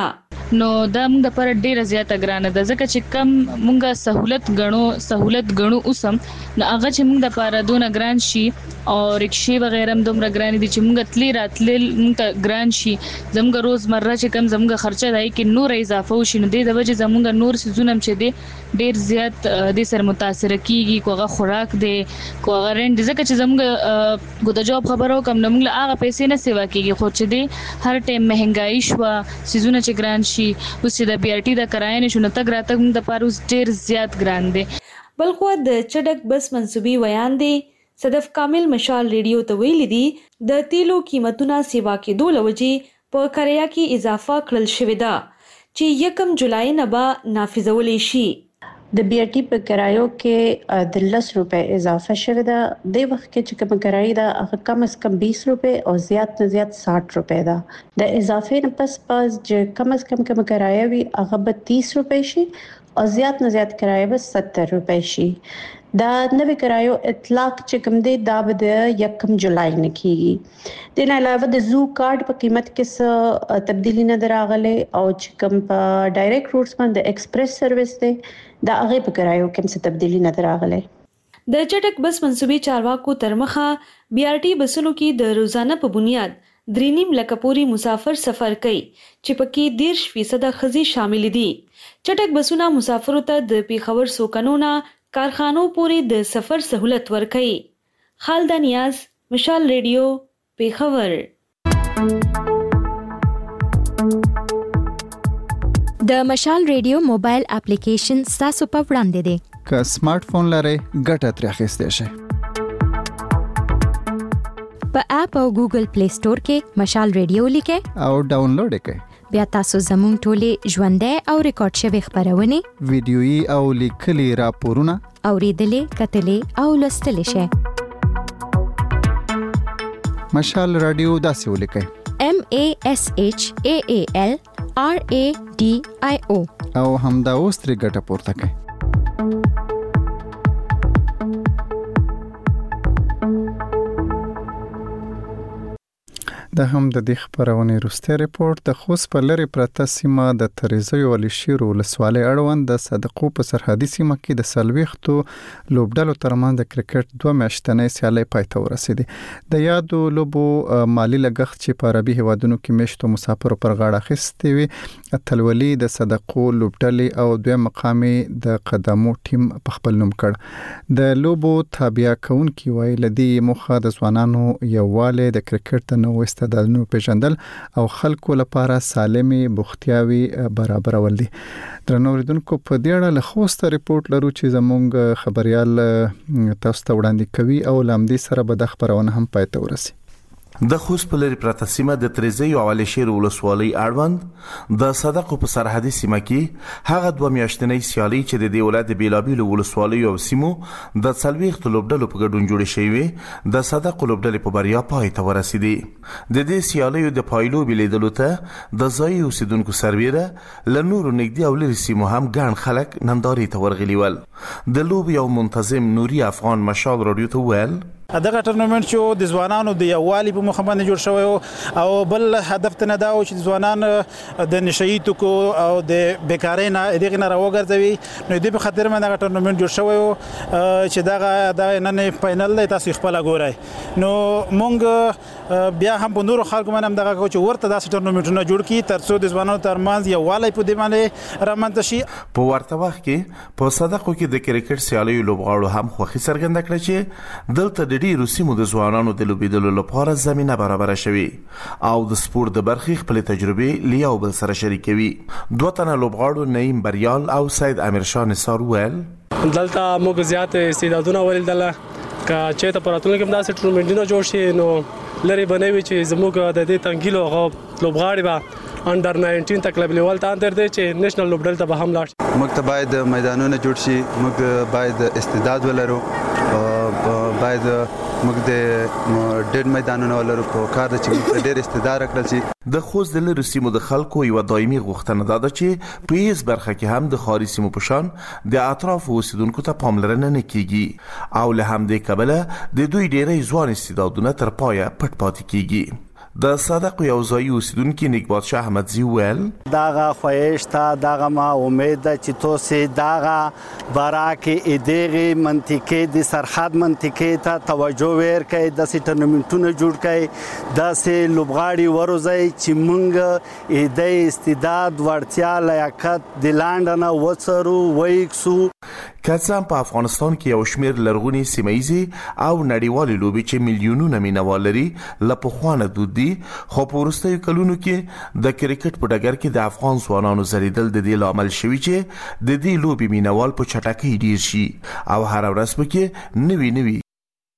نو دا موږ لپاره ډیره زیاته ګرانه ده ځکه چې کم موږ سہولت غنو سہولت غنو اوسم نو هغه چې موږ لپاره دونه ګران شي او رکشې وغیرہ هم دومره ګران دي چې موږ تلی راتل موږ ګران شي زموږ روزمره چې کم زموږ خرچه دی کې نور اضافه وشي نو د وجه زموږ نور سيزونه چې دي ډیر زیات د سر متاثر کیږي کوغه خوراک دی کوغه رند ځکه چې زموږ ګوت جواب خبرو کم نه موږ هغه پیسې نه سیوا کیږي خو چې دی هر ټیم مهنګای شو سيزونه چې ګران شي اوس د بي ار ټي د کرای نه شنو تک راته موږ د پاره اوس ډیر زیات ګران دي بلخو د چډک بس منسوبي ویان دي صدف کامل مشال ریډیو ته ویل دي د تیلو قیمتونه سیوا کې دوه لوجي په کریا کې اضافه کړل شوې ده چې یکم جولای نه به نافذول شي د بي ار ټي په کرایو کې د لس روپے اضافه شوه ده د وخت کې چې کوم کرایي ده هغه کم از کم بیس روپے او زیات نه زیات ساठ روپے ده د اضافه نه پس پس چې کم از کم کوم کرایه وي هغه به تیس روپے شي او زیات نه زیات کرایه به ستر روپے شي دا نوې کرایو اطلاق چې کوم دی دا به د یکم جولای نه کیږي د نه علاوه د زو کارت په قیمت کې څه تبدیلی نه دراغله او چې کوم په ډایرکټ روټس باندې ایکسپریس سرویس دی دا هغه په کرایو کې څه تبدیلی نه دراغله د چټک بس منسوبي چارواکو ترمخه بي ار ټي بسونو کې د روزانه په بنیاد درینیم لکه پوری مسافر سفر کوي چې پکې دیرش فیصد خزي شامل دي چټک بسونه مسافرو ته د پیښور سوکنونه کارخانو پورې د سفر سہولت ورکړي خالد نیاز مشال ریډیو پیښور د مشال ریډیو موبایل اپلیکیشن تاسو په وړاندې دی که سمارټ فون لرئ ګټه ترې اخیستی شئ په اپ او ګوګل پلی سٹور کې مشال ریډیو لیکئ او ډاونلوډ یې کړئ بیا تاسو زموږ ټولې ژوندۍ او ریکارډ شوی خبرونه ویډیويي او لیکلي راپورونه اوریدلې کتلې او لوستلې شئ مشال رادیو داسې ولیکئ M A S H A A L R A D I O او همدا اوس ترې ګټه پورته کړئ د هم د دې خبرونه روسته ریپورت د خوست په لری پرته سیمه د تریزیو ولشیر ولسوالۍ اړوند د صدقو په سرحدي سیمه کې د سلويختو لوبډلو ترمنځ د کرکټ دوه میاشتنۍ سیالي پای ته ورسېده د یادو لوبو مالی لګښت چې په عربي هیوادونو کې میشتو مسافرو پر غاړه اخیستي وي اتلولي د صدقو لوبډلې او دوه مقامي د قدمو ټیم په خپل نوم کړ د لوبو تابع کونکي وایي لدی مخه د ځوانانو یوواله د کرکټ د نوښت د نو پیژندل او خلکو لپاره سالمي بوختیاوي برابرول دي درنو ریدونکو په دې اړه له خوسته ریپورت لرو چې زموږ خبريال تاسو ته وړاندې کوي او لامدي سره به د خبرونه هم پاتې ورسي د خوست په لري پرته سیمه د تریزیو او علشیر ولسوالۍ اړوند د صدقو په سرحدي سیمه کې هغه دوه میاشتنۍ سیالي چې د دې ولایت بیلابیلو ولسوالیو او سیمو د څلويخت لوبډلو په ګډون جوړې شوې د صدقو لوبډلې په بریا پای ته ورسېدې د دې سیالیو د پایلو بلیدلو ته د ځای اوسیدونکو سرویره ل نورو نږدې او لري سیمو هم ګڼ خلک ننداري ته ورغلي ول د لوب یو منتظم نوري افغان مشال رادیو ته ویل دغه ټورنمنت چې د ځوانانو د یووالي په مخه باندې جوړ شوی او بل هدف ته نه دا و چې ځوانان د نشئی توکو او د بیکارۍ نه دغه نه راوګرځوي نو د په خاطر باندې دغه ټورنمنت جوړ شوی چې دغه د نن فائنل دی تاسو خپل ګورئ نو مونږ بیا هم په نورو خلکو باندې دغه کو چې ورته داسې ټورنمنټونه جوړ کړي ترڅو د ځوانانو ترمنځ یووالی په دې باندې رامنځته شي په ورته وخت کې په صدقو کې د کرکټ سیالیو لوبغاړو هم خوښي څرګنده کړه چې دلته د ډیرو سیمو د ځوانانو د لوبېدلو لپاره زمينه برابر شوي او د سپورت د برخې خپل تجربې لیاو بل سره شریکوي دوه تنه لوبغاړو نعیم بریال او سید امیر شاه نثار ویل دلته موږ زیات استعدادونه ولیدل که چې ته پراتونه کوم داسې ټورنمنټونه جوړ شي نو لری بنوي چې زموږ د دې تنګیلو غو لوبغاړي به انډر ناینټین تک لیول لیول ته اندر دي چې نېشنل لوبډل ته به هم لاړ موږ ته باید میدانونه جوړ شي موږ باید استعداد ولرو باید موږ د ډېر میدانونه ولرو په کار د چې ډېر استعداد راکړل شي د خوست د لري سیمو د خلکو یو دایمي غوښتنه ده چې په هیڅ برخه کې هم د خاري سیمو په شان د اطراف اوسیدونکو ته پاملرنه نه کیږي او له همدې کبله د دوی ډېرې ځوان استعدادونه تر پایه پټ پاتې کیږي د صادق یو ځای اوسیدونکو نګبات شاه احمدزي ویل داغه خوښتا داغه ما امید چې توسه داغه براکه ادغه منطقه د سرحد منطقه ته توجه ورکړي د سټرنمنټونو جوړ کړي د سه لوبغاړي وروزي چې مونږ د استعداد ورتیا لیاقت د لاندنه وڅرو وایکسو کڅام په افغانستان کې یو شمېر لرغونی سیمایي او نړیوالې لوبې چې میلیونونه مینوال لري لپخوانه دود دي خو په وروستیو کلونو کې د کرکټ په ډګر کې د افغان ځوانانو زریدل د دې لامل شوی چې د دې لوبې مینوال په چټکۍ ډیر شي او هر ورځ پکې نوي نوي